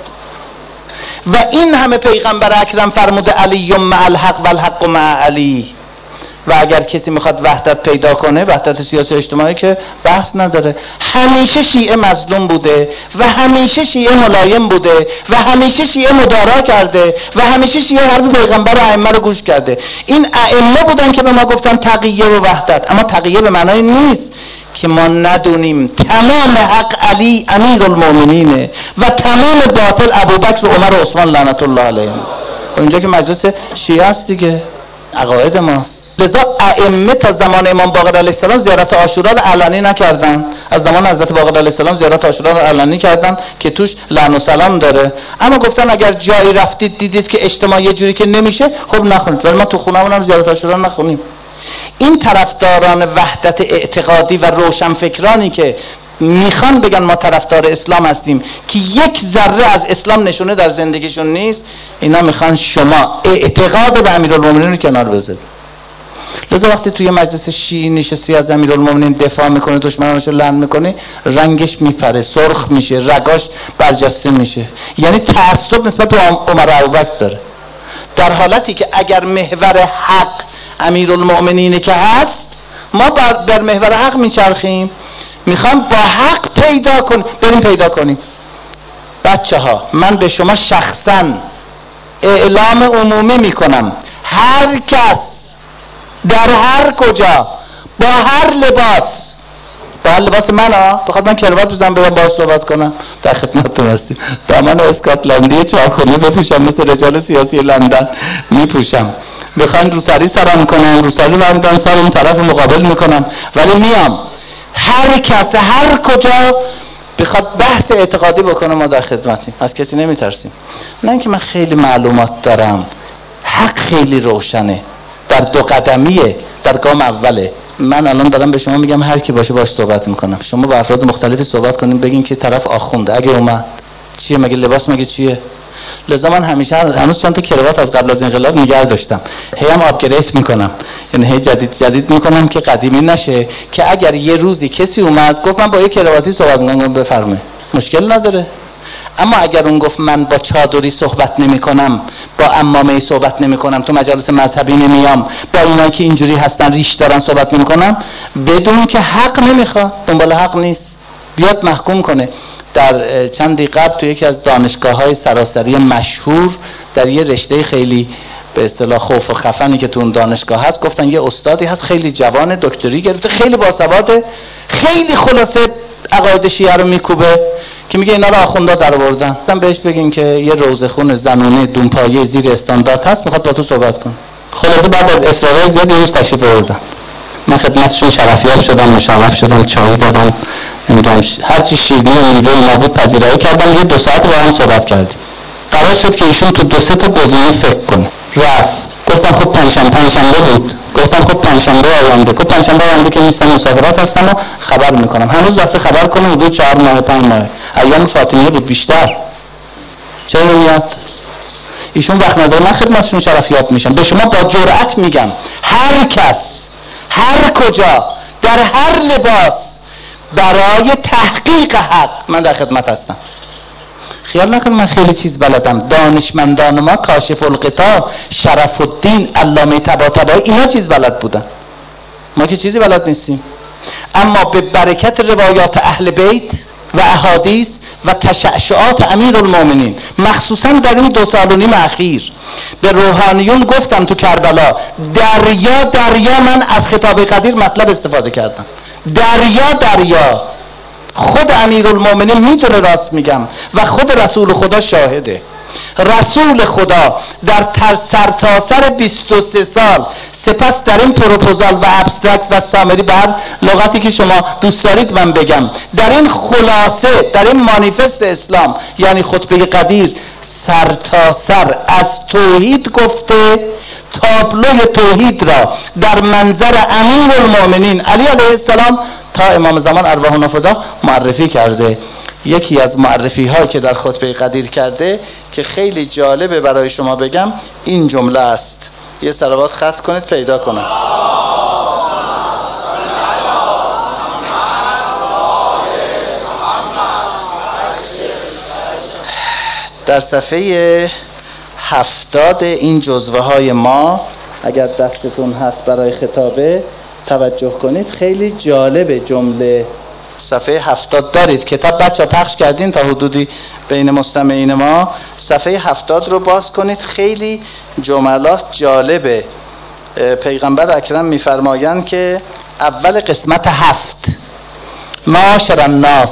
و این همه پیغمبر اکرم فرموده علی مع الحق و الحق مع علی. و اگر کسی میخواد وحدت پیدا کنه، وحدت سیاسی اجتماعی، که بحث نداره. همیشه شیعه مظلوم بوده و همیشه شیعه ملایم بوده و همیشه شیعه مدارا کرده و همیشه شیعه حرف پیغمبر و ائمه رو گوش کرده. این ائمه بودن که به ما گفتن تقیه و وحدت، اما تقیه به معنای نیست که ما ندونیم تمام حق علی امیرالمومنینه و تمام باطل ابوبکر و عمر و عثمان لعنت الله علیهم. اونجا که مجلس شیعه است دیگه، عقاید ماست. لذا ائمه تا زمان امام باقر علیه السلام زیارت عاشورا رو علنی نکردن، از زمان حضرت باقر علیه السلام زیارت عاشورا رو علنی کردن که توش لعن و سلام داره، اما گفتن اگر جایی رفتید دیدید که اجتماع یه جوری که نمیشه، خب نخونید، ولی ما تو خونمون هم زیارت عاشورا نخونیم. این طرفداران وحدت اعتقادی و روشنفکرانی که میخوان بگن ما طرفدار اسلام هستیم که یک ذره از اسلام نشونه در زندگیشون نیست، اینا میخوان شما اعتقاد به امیرالمومنین رو کنار بذارید. لذا وقتی توی مجلس شیعی نشستی از امیرالمومنین دفاع میکنه، دشمنانشو لعن میکنه، رنگش میپره، سرخ میشه، رگاش برجسته میشه، یعنی تعصب نسبت به عمر ابوبکر داره، در حالتی که اگر محور حق امیرالمومنینه که هست، ما در محور حق میچرخیم، میخوام با حق پیدا کنیم، بریم پیدا کنیم. بچه ها، من به شما شخصا اعلام عمومی میکنم، هر کس در هر کجا با هر لباس، با هر لباس من ها، بخواد من کروات بزنم برم باهاش صحبت کنم، در خدمتتون هستیم. دامن اسکاتلندی چارخونی بپوشم مثل رجال سیاسی لندن میپوشم، بخواین روسری سرم کنم، روسری برمیدارم سر اون طرف مقابل میکنم، ولی میام هر کس هر کجا بخواد بحث اعتقادی بکنه، ما در خدمتیم، از کسی نمیترسیم. نه اینکه من خیلی معلومات دارم، حق خیلی روشنه، در دو قدمیه، در گام اوله. من الان دارم به شما میگم هر کی باشه باش صحبت میکنم، شما با افراد مختلفی صحبت کنیم بگین که طرف آخونده، اگه اومد چیه مگه لباس مگه چیه. لذا من همیشه هنوز چند تا کراوات از قبل از انقلاب نگه داشتم، هی هم آپگرید میکنم، یعنی هی جدید جدید میکنم که قدیمی نشه، که اگر یه روزی کسی اومد گفت من با یه کرواتی صحبت میکنم بفرمایید مشکل نداره. اما اگر اون گفت من با چادری صحبت نمی کنم، با عمامه‌ای صحبت نمی کنم، تو مجالس مذهبی نمیام، با اینا که اینجوری هستن ریش دارن صحبت نمی کنم، بدون که حق نمیخواد، دنبال حق نیست، بیاد محکوم کنه. در چندی قبل تو یکی از دانشگاه‌های سراسری مشهور در یه رشته خیلی به اصطلاح خوف و خفنی که تو اون دانشگاه هست، گفتن یه استادی هست خیلی جوان، دکتری گرفته، خیلی باسواده، خیلی خلاصه عقاید شیعه رو میکوبه، که میگه اینا رو آخوندا در آوردن. من بهش بگین که یه روزخون زمینی دونپایه زیر استاندارد هست میخواد با تو صحبت کن. خلاصه بعد از اصرار زیاد یه روز تشریف آوردم، من خدمتشون شرفیاب شدم، مشرف شدم، چای دادم، نمیدونم هر چی شیرینی و میوه نابود پذیرایی کردم. یه دو ساعت با هم صحبت کردیم. قرار شد که ایشون تو دو سه تا گزینه فکر کنه. رفت. گفتم خب پنجشنبه پنجشنبه بود. گفتم خب پنجشنبه آینده. گفت پنجشنبه آینده که نیستم، مسافرت هستم و خبر میکنم. هنوز رفته خبر کنه حدود چهار ماه پنج ماه. ایام فاطمیه بود بیشتر. چرا نمیاد؟ ایشون وقت نداره، من خدمتشون شرفیاب میشم. به شما با جرأت میگم هر کس هر کجا در هر لباس برای تحقیق حق من در خدمت هستم. خیال نکن من خیلی چیز بلدم. دانشمندان ما کاشف الغطا، شرف الدین، علامه طباطبایی اینا چیز بلد بودن، ما که چیزی بلد نیستیم. اما به برکت روایات اهل بیت و احادیث و تشعشعات امیرالمومنین، مخصوصا در این دو سال و نیم اخیر به روحانیون گفتم تو کربلا، دریا دریا من از خطاب قدیر مطلب استفاده کردم، دریا دریا. خود امیرالمومنین میدونه راست میگم و خود رسول خدا شاهده. رسول خدا در سرتاسر بیست و سه سال سپس در این پروپوزال و ابسترکت و سامری، بر لغتی که شما دوست دارید من بگم، در این خلاصه، در این مانیفست اسلام یعنی خطبه قدیر، سرتاسر از توحید گفته، تابلوی توحید را در منظر امیرالمومنین علی علیه السلام تا امام زمان ارواح نفدا معرفی کرده. یکی از معرفی هایی که در خطبه قدیر کرده که خیلی جالبه برای شما بگم این جمله است. یه صلوات خط کنید پیدا کنم. در صفحه هفتاد این جزوه های ما اگر دستتون هست برای خطابه توجه کنید، خیلی جالبه جمله. صفحه هفتاد دارید کتاب بچه پخش کردین تا حدودی بین مستمعین ما، صفحه هفتاد رو باز کنید، خیلی جملات جالبه. پیغمبر اکرم میفرمایند که اول قسمت هفت، معاشر الناس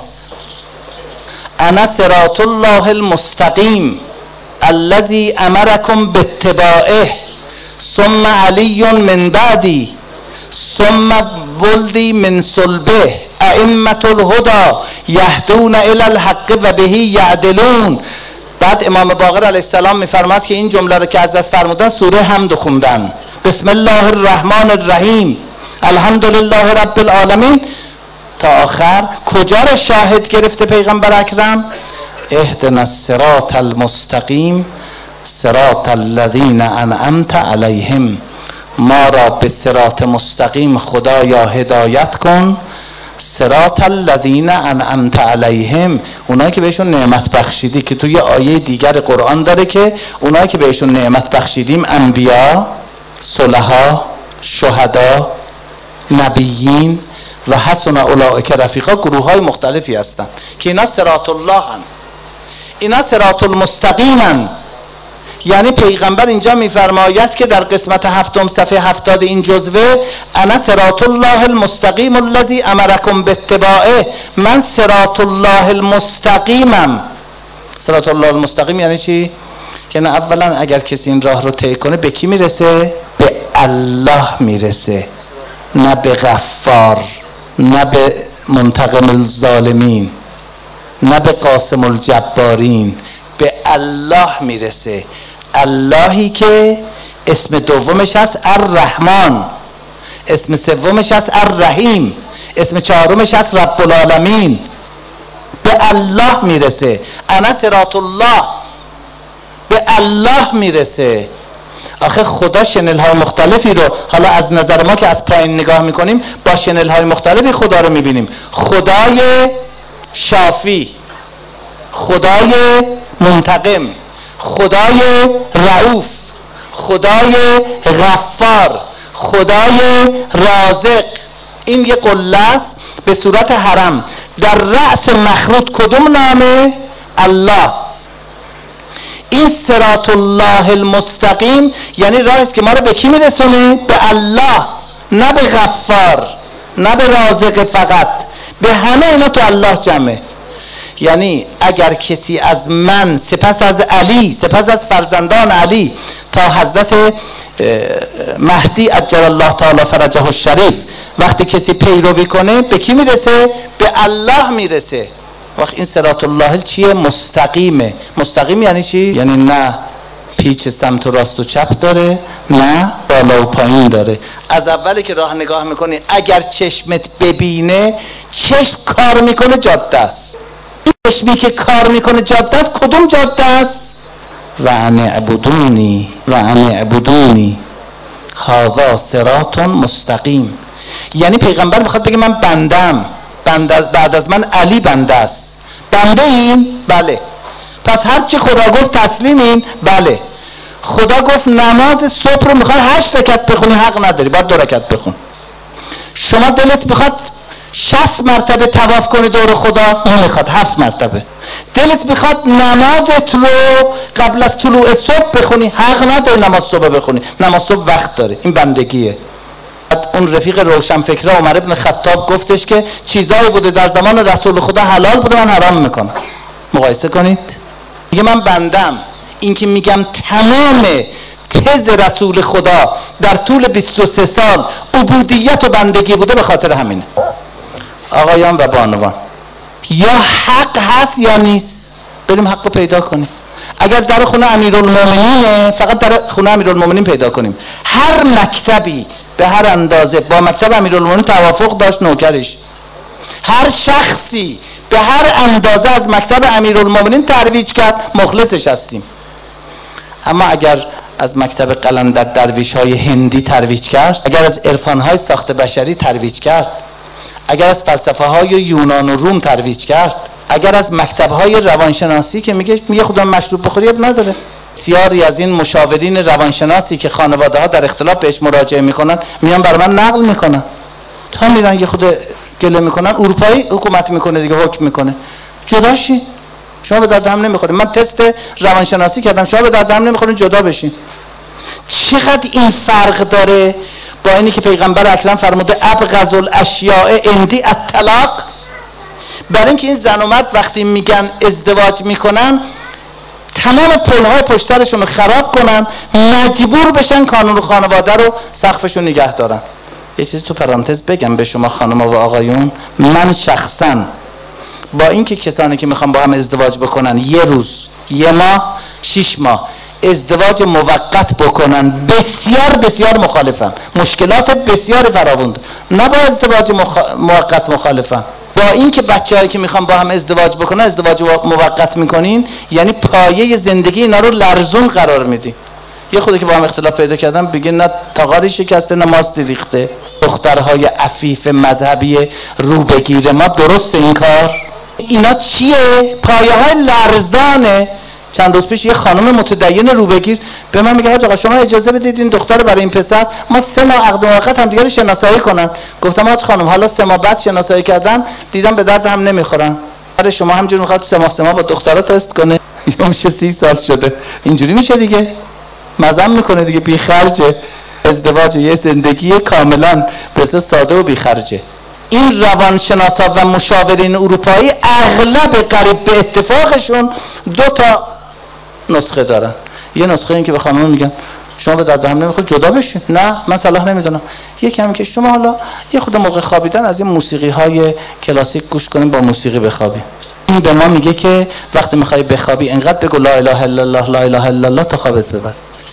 انا صراط الله المستقیم الذی امرکم باتباعه ثم علی من بعدی ثم ولدی من صلبه ائمة الهدى یهدون الی الحق و به یعدلون. بعد امام باقر علیه السلام میفرماد که این جمله رو که حضرت فرمودن سوره حمد خوندن، بسم الله الرحمن الرحیم الحمدلله رب العالمین تا آخر. کجا رو شاهد گرفته پیغمبر اکرم؟ اهدنا الصراط المستقیم صراط الذین انعمت علیهم، ما را به صراط مستقیم خدایا هدایت کن، صراط الذین انعمت علیهم، اونایی که بهشون نعمت بخشیدی، که توی آیه دیگر قرآن داره که اونایی که بهشون نعمت بخشیدیم انبیا، صلحا، شهدا، نبیین و حسن اولئک رفیقا، گروه های مختلفی هستن که اینا صراط الله هن، اینا صراط المستقیم هن. یعنی پیغمبر اینجا میفرماید که در قسمت هفتم صفحه هفتاد این جزوه، انا صراط الله المستقیم الذی امرکم باتباعه، من صراط الله المستقیمم. صراط الله المستقیم یعنی چی؟ یعنی اولا اگر کسی این راه رو طی کنه به کی میرسه؟ به الله میرسه، نه به غفار، نه به منتقم الظالمین، نه به قاسم الجبارین، به الله میرسه. اللهی که اسم دومش هست الرحمن، اسم سومش هست الرحیم، اسم چهارمش هست رب العالمین. به الله میرسه، انا صراط الله، به الله میرسه. آخه خدا شنل های مختلفی رو، حالا از نظر ما که از پایین نگاه میکنیم با شنل های مختلفی خدا رو میبینیم. خدای شافی، خدای منتقم، خدای رؤوف، خدای غفار، خدای رازق. این یه قله است به صورت حرم، در رأس مخروط کدوم نامه؟ الله. این صراط الله المستقیم یعنی راهی است که ما رو به کی میرسونه؟ به الله، نه به غفار، نه به رازق فقط، به همه اینا تو الله جمعه. یعنی اگر کسی از من سپس از علی، سپس از فرزندان علی تا حضرت مهدی عجل الله تعالی فرجه الشریف وقتی کسی پیروی کنه به کی میرسه؟ به الله میرسه. وقت این صراط الله چیه؟ مستقیمه. مستقیم یعنی چی؟ یعنی نه پیچ سمت و راست و چپ داره، نه بالا و پایین داره. از اولی که راه نگاه میکنی اگر چشمت ببینه، چشم کار میکنه جاده است. چشمی که کار میکنه جاده است، کدوم جاده است؟ و ان اعبدونی و ان اعبدونی هذا صراط مستقیم. یعنی پیغمبر میخواد بگه من بندم، بنده بعد از من علی بنده است. بنده این؟ بله. پس هرچی خدا گفت تسلیمین؟ بله. خدا گفت نماز صبح رو میخوای هشت رکعت بخونی، حق نداری، باید دو رکعت بخون. شما دلت میخواد شصت مرتبه طواف کنی دور خدا، نمیخواد، هفت مرتبه. دلت میخواد نمازت رو قبل از طلوع صبح بخونی، حق نداری نماز صبح بخونی، نماز صبح وقت داره. این بندگیه. اون رفیق روشنفکر عمر ابن خطاب گفتش که چیزایی بوده در زمان رسول خدا حلال بوده من حرام میکنم. مقایسه کنید. میگه من بندم، این که میگم تمام تز رسول خدا در طول بیست و سه سال عبودیت و بندگی بوده، به خاطر همینه. آقایان و بانوان، یا حق هست یا نیست، بریم حق رو پیدا کنیم. اگر در خونه امیرالمومنینه، فقط در خونه امیرالمومنین پیدا کنیم. هر مکتبی به هر اندازه با مکتب امیرالمومنین توافق داشت نوکرش. هر شخصی به هر اندازه از مکتب امیرالمومنین ترویج کرد، مخلصش هستیم. اما اگر از مکتب قلندر درویش های هندی ترویج کرد، اگر از عرفان های ساخت بشری ترویج کرد، اگر از فلسفه های یونان و روم ترویج کرد، اگر از مکتب های روانشناسی که میگه میگه خدا مشروب بخوری اب نداره. بسیاری از این مشاورین روانشناسی که خانواده ها در اختلاف بهش مراجعه میکنن، میان بر من نقل میکنن، تا میرن یه خود گله میکنن، اروپایی حکومت میکنه دیگه، حکم میکنه جداشی، شما به درد هم نمیخورید. من تست روانشناسی کردم، شما به درد هم نمیخورید، جدا بشین. چقدر این فرق داره با اینی که پیغمبر اکرم فرموده ابغض الاشیاء عندی الطلاق. برای اینکه این زن و مرد وقتی میگن ازدواج میکنن تمام پلهای پشت سرشون رو خراب کنن، مجبور بشن کانون خانواده رو سقفشون نگه دارن. یه چیزی تو پرانتز بگم به شما خانم و آقایون، من شخصا با اینکه کسانی که میخوان با هم ازدواج بکنن یه روز، یه ماه، شش ماه ازدواج موقت بکنن، بسیار بسیار مخالفم. مشکلات بسیار فراوند، نه با ازدواج مخ... موقت مخالفم. با اینکه بچه‌هایی که میخوان با هم ازدواج بکنن ازدواج موقت میکنین، یعنی پایه زندگی اینا رو لرزون قرار میدین. یه خودی که با هم اختلاف پیدا کردن بگه نه تاغاری شکسته نه ماست ریخته. دخترهای عفیف مذهبی رو بگیره ما، درسته این کار؟ اینا چیه؟ پایه های لرزانه. چند روز پیش یه خانم متدین رو بگیر به من میگه حاج آقا شما اجازه بدید این دختر برای این پسر ما سه ماه عقد موقت هم دیگه رو شناسایی کنن. گفتم حاج خانم حالا سه ماه بعد شناسایی کردن دیدم به درد هم نمیخورن، برای شما همینجوری میخواد سه ماه سه ماه با دخترها تست کنه؟ یا میشه سی سال شده اینجوری میشه دیگه، مزم میکنه دیگه، بی خرجه. ازدواج یه زندگی کاملا بسیار ساده و بی خرجه. این روانشناسا و مشاورین اروپایی اغلب قریب به اتفاقشون دو تا نسخه دارن. یه نسخه این که به خانم میگن شما به درد هم نمیخواد جدا بشین، نه من صلاح نمیدونم. یکی هم که شما حالا یه خود موقع خوابیدن از این موسیقی های کلاسیک گوش کنیم، با موسیقی بخوابیم. این به ما میگه که وقتی میخوای بخوابی انقدر بگو لا اله الا الله لا اله الا الله تا خوابت ببر.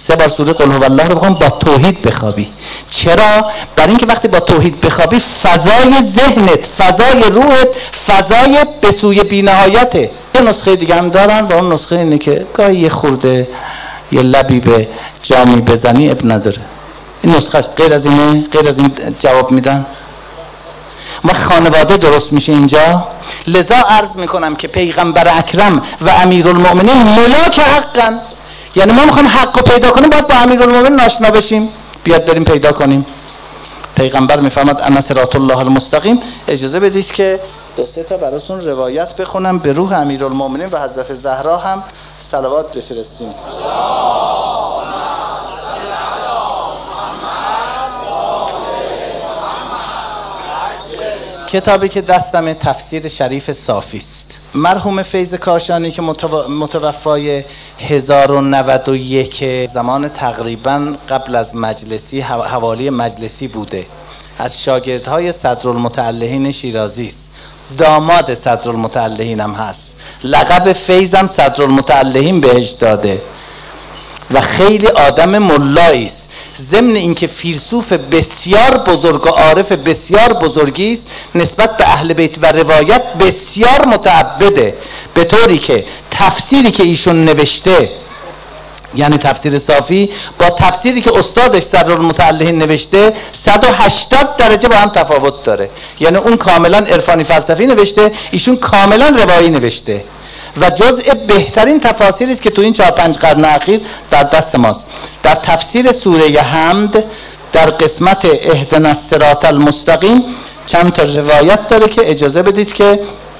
سه بار سوره قل هو الله رو بخوام با توحید بخوابی. چرا؟ برای اینکه وقتی با توحید بخوابی فضای ذهنت، فضای روحت، فضای به سوی بی‌نهایته. یه نسخه دیگه هم دارن و اون نسخه اینه که گاهی یه خورده یه لبی به جامی بزنی اب نداره. این نسخه غیر از اینه؟ غیر از این جواب میدن؟ ما خانواده درست میشه اینجا. لذا عرض میکنم که پیغمبر اکرم و امیرالمؤمنین ملاک حقن، یعنی ما میخوایم حق رو پیدا کنیم باید با امیرالمؤمنین آشنا بشیم. بیاد بریم پیدا کنیم. پیغمبر میفرماد انا صراط الله المستقیم. اجازه بدید که دو سه تا براتون روایت بخونم، به روح امیرالمؤمنین و حضرت زهرا هم صلوات بفرستیم. کتابی که دستم تفسیر شریف صافی است. مرحوم فیض کاشانی که متوفای هزار و نود و یک زمان تقریبا قبل از مجلسی، حوالی مجلسی بوده، از شاگردهای صدرالمتعلهین شیرازی است، داماد صدرالمتعلهین هم هست، لقب فیض هم صدرالمتعلهین بهش داده و خیلی آدم ملایی است. ضمن اینکه فیلسوف بسیار بزرگ و عارف بسیار بزرگی است، نسبت به اهل بیت و روایت بسیار متعبده، به طوری که تفسیری که ایشون نوشته، یعنی تفسیر صافی، با تفسیری که استادش صدرالمتعلهین نوشته صد و هشتاد درجه با هم تفاوت داره. یعنی اون کاملا عرفانی فلسفی نوشته، ایشون کاملا روایی نوشته و جزء بهترین تفاسیری است که تو این چهار پنج قرن اخیر در دست ماست. در تفسیر سوره حمد در قسمت اهدنا الصراط المستقیم چند تا روایت داره که اجازه بدید که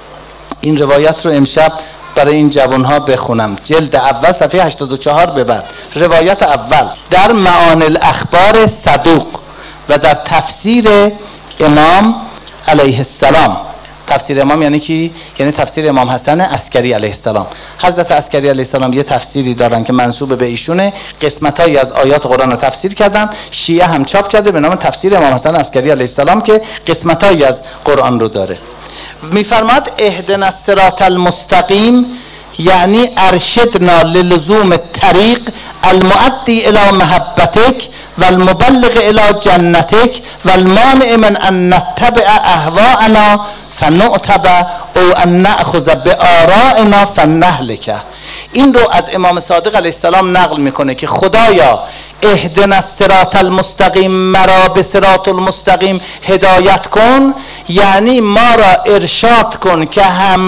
این روایت رو امشب برای این جوانها بخونم. جلد اول صفحه هشتاد و چهار به بعد. روایت اول در معانی الاخبار صدوق و در تفسیر امام علیه السلام. تفسیر امام یعنی کی؟ یعنی تفسیر امام حسن عسکری علیه السلام. حضرت عسکری علیه السلام یه تفسیری دارن که منسوب به ایشونه، قسمتایی از آیات قرآن رو تفسیر کردن، شیعه هم چاپ کرده به نام تفسیر امام حسن عسکری علیه السلام که قسمتایی از قرآن رو داره. میفرماد اهدنا الصراط المستقیم یعنی ارشدنا للزوم الطریق المؤدی الی محبتک و المبلغ الی جنتک و المانع من ان نتبع اهواءنا فنعتبع او ان نأخذ بآرائنا فنهلک. این رو از امام صادق علیه السلام نقل میکنه که خدایا اهدنا الصراط المستقیم، مرا به صراط المستقیم هدایت کن، یعنی ما را ارشاد کن که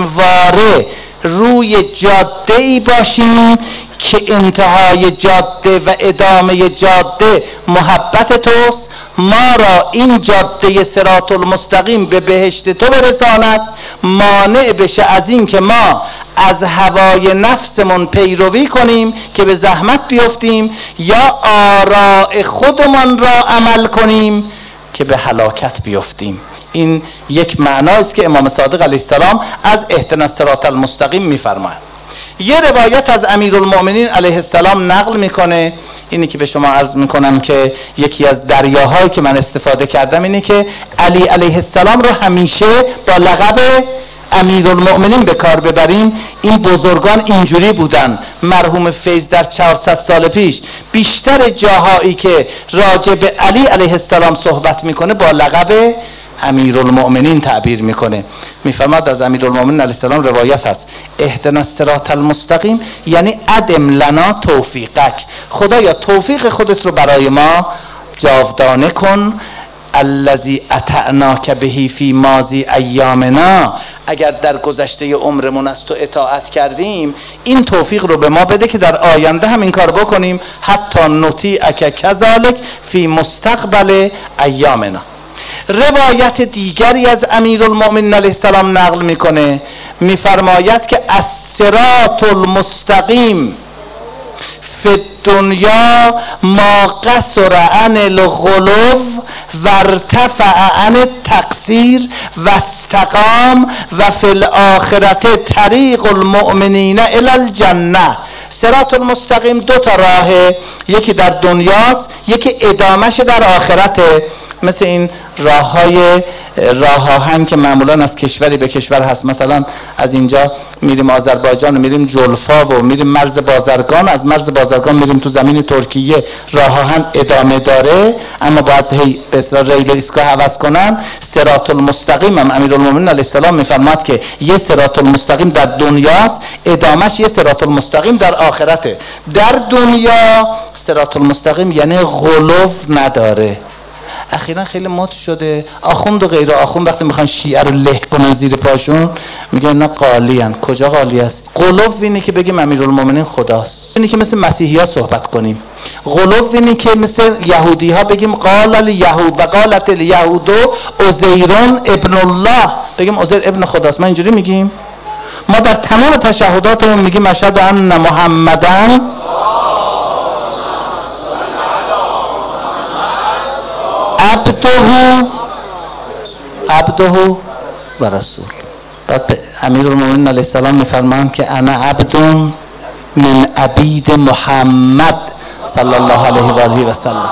همواره روی جاده ای باشیم که انتهای جاده و ادامه جاده محبت توست، ما را این جاده صراط المستقیم به بهشت تو برساند، مانع بشه از این که ما از هوای نفسمون پیروی کنیم که به زحمت بیفتیم یا آراء خودمان را عمل کنیم که به هلاکت بیفتیم. این یک معناست که امام صادق علیه السلام از اهدنا الصراط المستقیم میفرماید. یه روایت از امیرالمؤمنین علیه السلام نقل میکنه، اینی که به شما عرض میکنم که یکی از دریاهایی که من استفاده کردم اینه که علی علیه السلام رو همیشه با لقب امیرالمؤمنین به کار ببریم. این بزرگان اینجوری بودن. مرحوم فیض در چهارصد سال پیش بیشتر جاهایی که راجع به علی علیه السلام صحبت میکنه با لقب امیرالمؤمنین تعبیر میکنه. میفرماد از امیرالمؤمنین علیه السلام روایت هست اهدنا الصراط المستقیم یعنی ادم لنا توفیقک، خدایا توفیق خودت رو برای ما جاودانه کن. الذی اطعناک بهی فی ماضی ایامنا، اگر در گذشته عمرمون از تو اطاعت کردیم این توفیق رو به ما بده که در آینده هم این کار بکنیم. حتی نطیعک کذالک فی مستقبل ایامنا. روایت دیگری از امیرالمؤمنین علیه السلام نقل میکنه، میفرماید که الصراط المستقیم فی الدنیا ما قصر عن الغلو و ارتفع عن التقصیر و استقام و فی الاخرت طریق المؤمنین الی الجنه. صراط المستقیم دو تا راهه، یکی در دنیاست یکی ادامهش در آخرته. مثل این راه های راه آهن که معمولا از کشوری به کشور هست، مثلا از اینجا میریم آذربایجان و میریم جلفا و میریم مرز بازرگان، از مرز بازرگان میریم تو زمین ترکیه، راه آهن ادامه داره اما باید هی به اصطلاح ریل ایستگاه عوض کنن. صراط المستقیم هم امیرالمومنین علیه السلام میفرماد که یه صراط المستقیم در دنیاست، ادامش یه صراط المستقیم در آخرته. در دنیا صراط المستقیم یعنی غلو نداره. اخیرا خیلی مد شده آخوند و غیر آخوند وقتی میخوان شیعه رو له کنن زیر پاشون میگن اینا قالی ان. کجا قالی است؟ غلو اینه که بگیم امیرالمومنین خداست، اینه که مثل مسیحی ها صحبت کنیم. غلو اینه که مثل یهودی ها بگیم قال الیهود و قالت الیهود عزیر ابن الله، بگیم عزیر ابن خداست. ما اینجوری میگیم؟ ما در تمام تشهداتمون میگیم اشهد ان محمدن عبده عبده و رسول. بعد امیرالمومنین علیه السلام میفرمایند که انا عبد من عبید محمد صلی الله علیه و آله و سلم.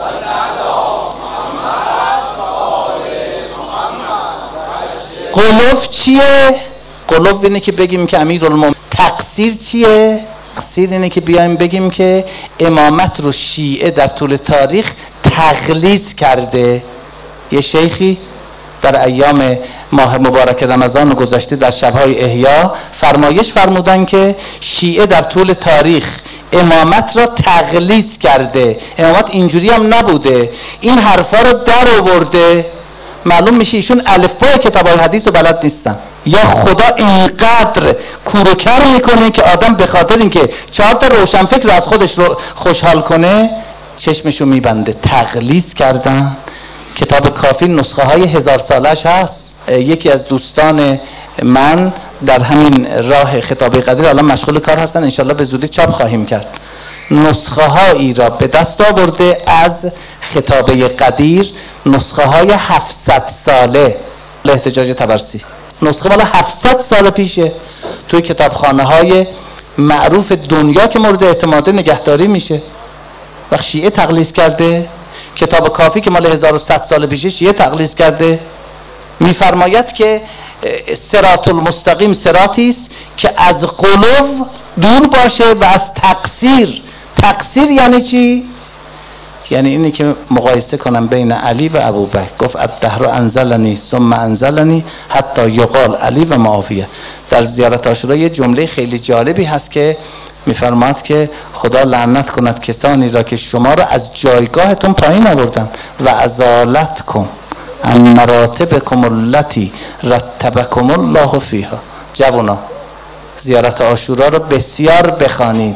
غلو چیه؟ غلو اینه که بگیم که امیرالمومنین. تقصیر چیه؟ تقصیر اینه که بیایم بگیم که امامت رو شیعه در طول تاریخ تغلیظ کرده. یه شیخی در ایام ماه مبارک رمضان گذشته در شبهای احیا فرمایش فرمودن که شیعه در طول تاریخ امامت را تغلیظ کرده، امامت اینجوری هم نبوده. این حرفا رو در آورده، معلوم میشه ایشون الفبای کتابای حدیث رو بلد نیستن، یا خدا اینقدر کوروکر میکنه که آدم به خاطر اینکه چهار تا روشنفکر رو از خودش رو خوشحال کنه چشمشو میبنده. تغلیظ کردن. کتاب کافی نسخه های هزار سالش هست. یکی از دوستان من در همین راه خطابه قدیر الان مشغول کار هستن، انشالله به زودی چاپ خواهیم کرد. نسخه هایی را به دست آورده از خطابه قدیر، نسخه های هفتصد ساله احتجاج طبرسی. نسخه مال هفتصد سال پیشه، توی کتابخانه های معروف دنیا که مورد اعتماد نگهداری میشه. و شیعه تغلیظ کرده. کتاب کافی که مال هزار و صد سال پیشه شیعه تغلیظ کرده. میفرماید که صراط المستقیم صراطی است که از غلو دور باشه و از تقصیر. تقصیر یعنی چی؟ یعنی اینه که مقایسه کنم بین علی و ابوبکر. گفت الدهر انزلنی ثم انزلنی حتی یقال علی و معاویه. در زیارت عاشورا یه جمله خیلی جالبی هست که میفرماد که خدا لعنت کند کسانی را که شما را از جایگاهتون پایین آوردن و ازالتکم عن مراتبکم التی رتبکم الله فیها. جوانا زیارت عاشورا رو بسیار بخوانید،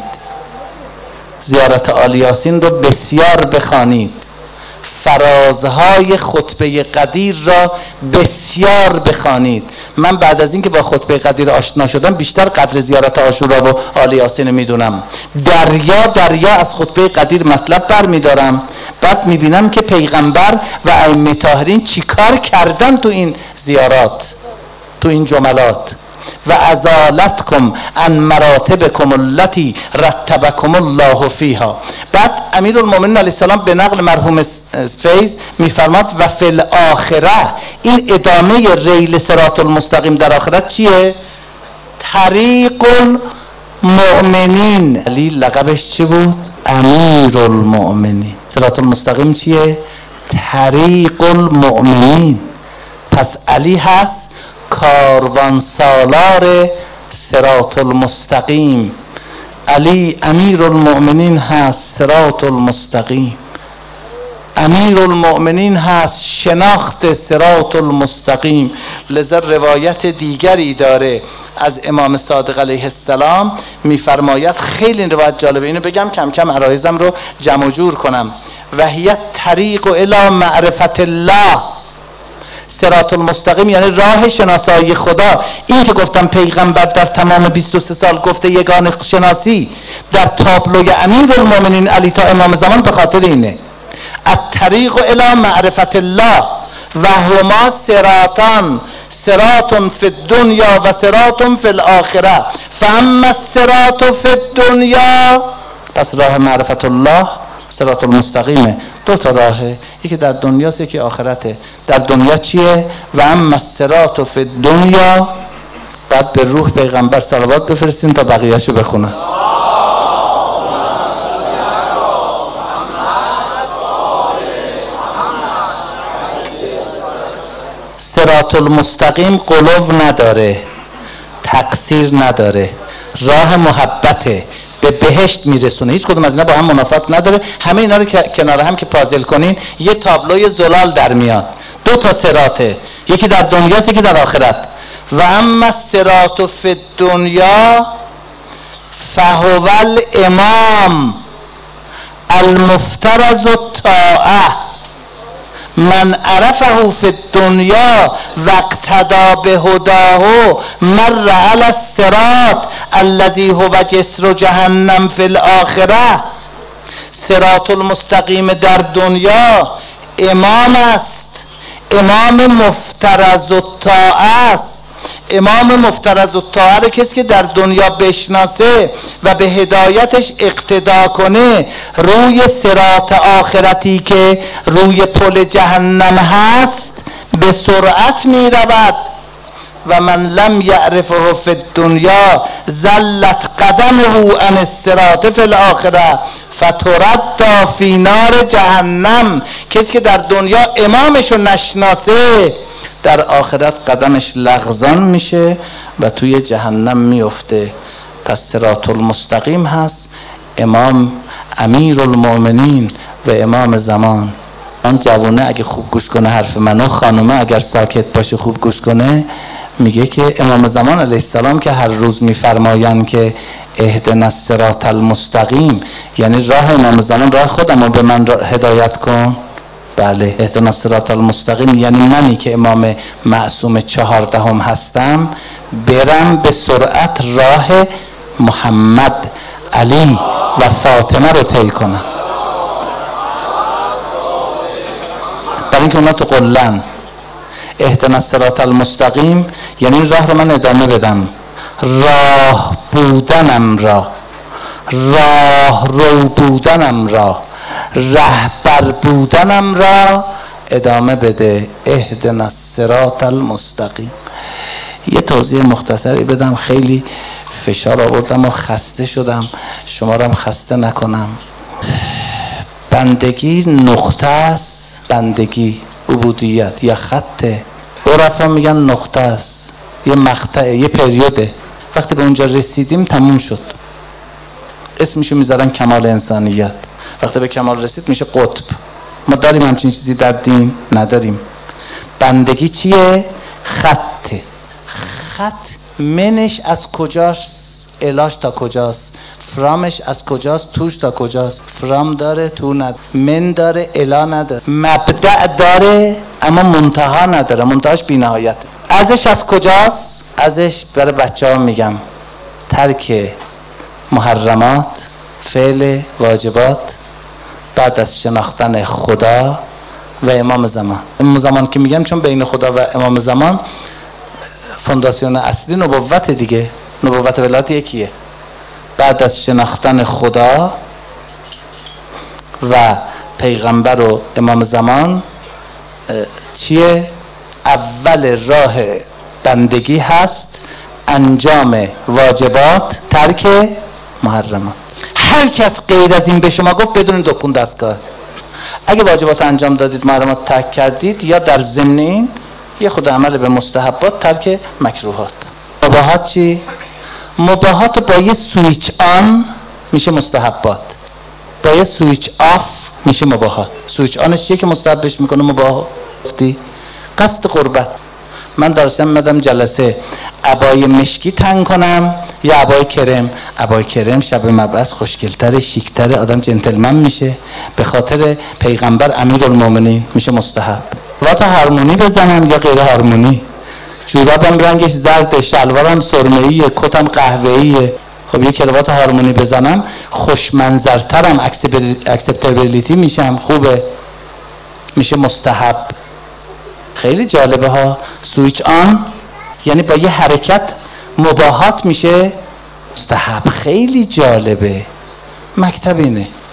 زیارت آل یاسین رو بسیار بخوانید، فرازهای خطبه قدیر را بسیار بخوانید. من بعد از اینکه با خطبه قدیر آشنا شدم بیشتر قدر زیارت عاشورا و آل یاسین میدونم. دریا دریا از خطبه قدیر مطلب بر میدارم، بعد میبینم که پیغمبر و ائمه طاهرین چی کار کردن تو این زیارات، تو این جملات. و ازالتکم عن مراتبکم التی رتبکم الله فیها. بعد امیرالمومنین علیه السلام به نقل مرحوم فیض میفرماد و فی الاخره، این ادامه ریل صراط المستقیم در آخرت چیه؟ طریق المؤمنین. علی لقبش چی بود؟ امیرالمؤمنین. صراط المستقیم چیه؟ طریق المؤمنین. پس علی هست کاروان سالار صراط المستقیم. علی امیر المؤمنین هست صراط المستقیم. امیر المؤمنین هست شناخت صراط المستقیم. لذا روایت دیگری داره از امام صادق علیه السلام میفرماید، خیلی روایت جالبه، اینو بگم کم کم عرایزم رو جمع جور کنم. و هی طریق الی معرفت الله. صراط المستقیم یعنی راه شناسایی خدا. این که گفتم پیغمبر در تمام بیست و سه سال گفته یگانه شناسی، در تابلوی امیرالمومنین علی تا امام زمان به خاطر اینه. الطریق الی معرفت الله و هما صراطان، صراط فی الدنیا و صراط فی الاخره. فاما الصراط فی الدنیا، پس راه معرفت الله صراط المستقیمه. دو تا راهه، یکی در دنیاست یکی آخرته. در دنیا چیه؟ و اما الصراط فی الدنیا، بعد به روح پیغمبر صلوات بفرستین تا بقیه‌شو بخونن. صراط المستقیم قلوب نداره، تقصیر نداره، راه محبته، به بهشت میرسونه، هیچ کدوم از اینا با هم منافات نداره. همه اینا رو کنار هم که پازل کنین یه تابلوی زلال در میاد. دو تا صراطه، یکی در دنیاست یکی در آخرت. و اما الصراط فی الدنیا فهو الامام المفترض الطاعه من عرفه فی الدنیا و اقتدا بهداه مر علی الصراط الذی هو جسر جهنم فی الاخره. صراط المستقیم در دنیا امام است، امام مفترض الطاعه است. امام مفترض الطاعه رو کسی که در دنیا بشناسه و به هدایتش اقتدا کنه، روی صراط آخرتی که روی پل جهنم هست به سرعت می رود. و من لم یعرفه فی الدنیا زلت قدمه عن الصراط فی الاخره فترد فی نار جهنم. کسی که در دنیا امامشو نشناسه در آخرت قدمش لغزان میشه و توی جهنم میفته. پس صراط المستقیم هست امام امیر المؤمنین و امام زمان. آن جوانه اگه خوب گوش کنه حرف منو، خانومه اگر ساکت باشه خوب گوش کنه، میگه که امام زمان علیه السلام که هر روز میفرمایند که اهدنا الصراط المستقیم، یعنی راه امام زمان راه خودمو به من هدایت کن. بله، اهدنا الصراط المستقیم یعنی منی که امام معصوم چهاردهم هستم برم به سرعت راه محمد، علی و فاطمه رو طی کنم. برای اینکه اونا تو قلن. اهدنا الصراط المستقیم یعنی راه رو من ادامه بدم، راه بودنم را، راه رو بودنم را، رهبر بودنم را ادامه بده. اهدنا الصراط المستقیم. یه توضیح مختصری بدم، خیلی فشار آوردم و خسته شدم، شما رو هم خسته نکنم. بندگی نقطه است، بندگی عبودیت یا خطه. عرفا میگن نقطه است، یه مقطعه، یه پریوده. وقتی به اونجا رسیدیم تموم شد، اسمشو میذارن کمال انسانیت. وقتی به کمال رسید میشه قطب. ما داریم همچین چیزی در دین؟ نداریم. بندگی چیه؟ خطه. خط منش از کجاست؟ الاش تا کجاست؟ فرامش از کجاست؟ توش تا کجاست؟ فرام داره، تو نداره. من داره، الا نداره. مبدأ داره اما منتها نداره، منتهاش بی نهایته. ازش از کجاست؟ ازش برای بچه ها میگم ترک محرمات، فعل واجبات، بعد از شناختن خدا و امام زمان. امام زمان که میگم چون بین خدا و امام زمان فونداسیون اصلی نبوت دیگه، نبوت ولایت یکیه. بعد از شناختن خدا و پیغمبر و امام زمان چیه؟ اول راه بندگی هست انجام واجبات، ترک محرمات. هر کس غیر از این به شما گفت بدون دکون دستگاه. اگه واجبات انجام دادید، محرمات ترک کردید، یا در ضمن این یه خود عمل به مستحبات، ترک مکروهات. مباحات چی؟ مباحات با یه سویچ آن میشه مستحبات، با یه سویچ آف میشه مباحات. سویچ آنش چیه که مستحبش میکنه مباحاتی؟ قصد قربت. من داشتم مدام جلسه عبای مشکی تنگ کنم یا عبای کرم. عبای کرم شب مبعث خوشگلتره، شیکتره، آدم جنتلمن میشه، به خاطر پیغمبر امیرالمومنین میشه مستحب. وات هارمونی بزنم یا غیر هارمونی؟ جورابم رنگش زرد، شلوارم سرمه‌ایه، کتم قهوه‌ایه. خب یه کراوات هارمونی بزنم خوشمنظرترم، اکسپتابیلیتی میشم، خوبه، میشه مستحب. خیلی جالبه ها. سویچ آن یعنی با یه حرکت مباحات میشه مستحب. خیلی جالبه. مکتب اینه.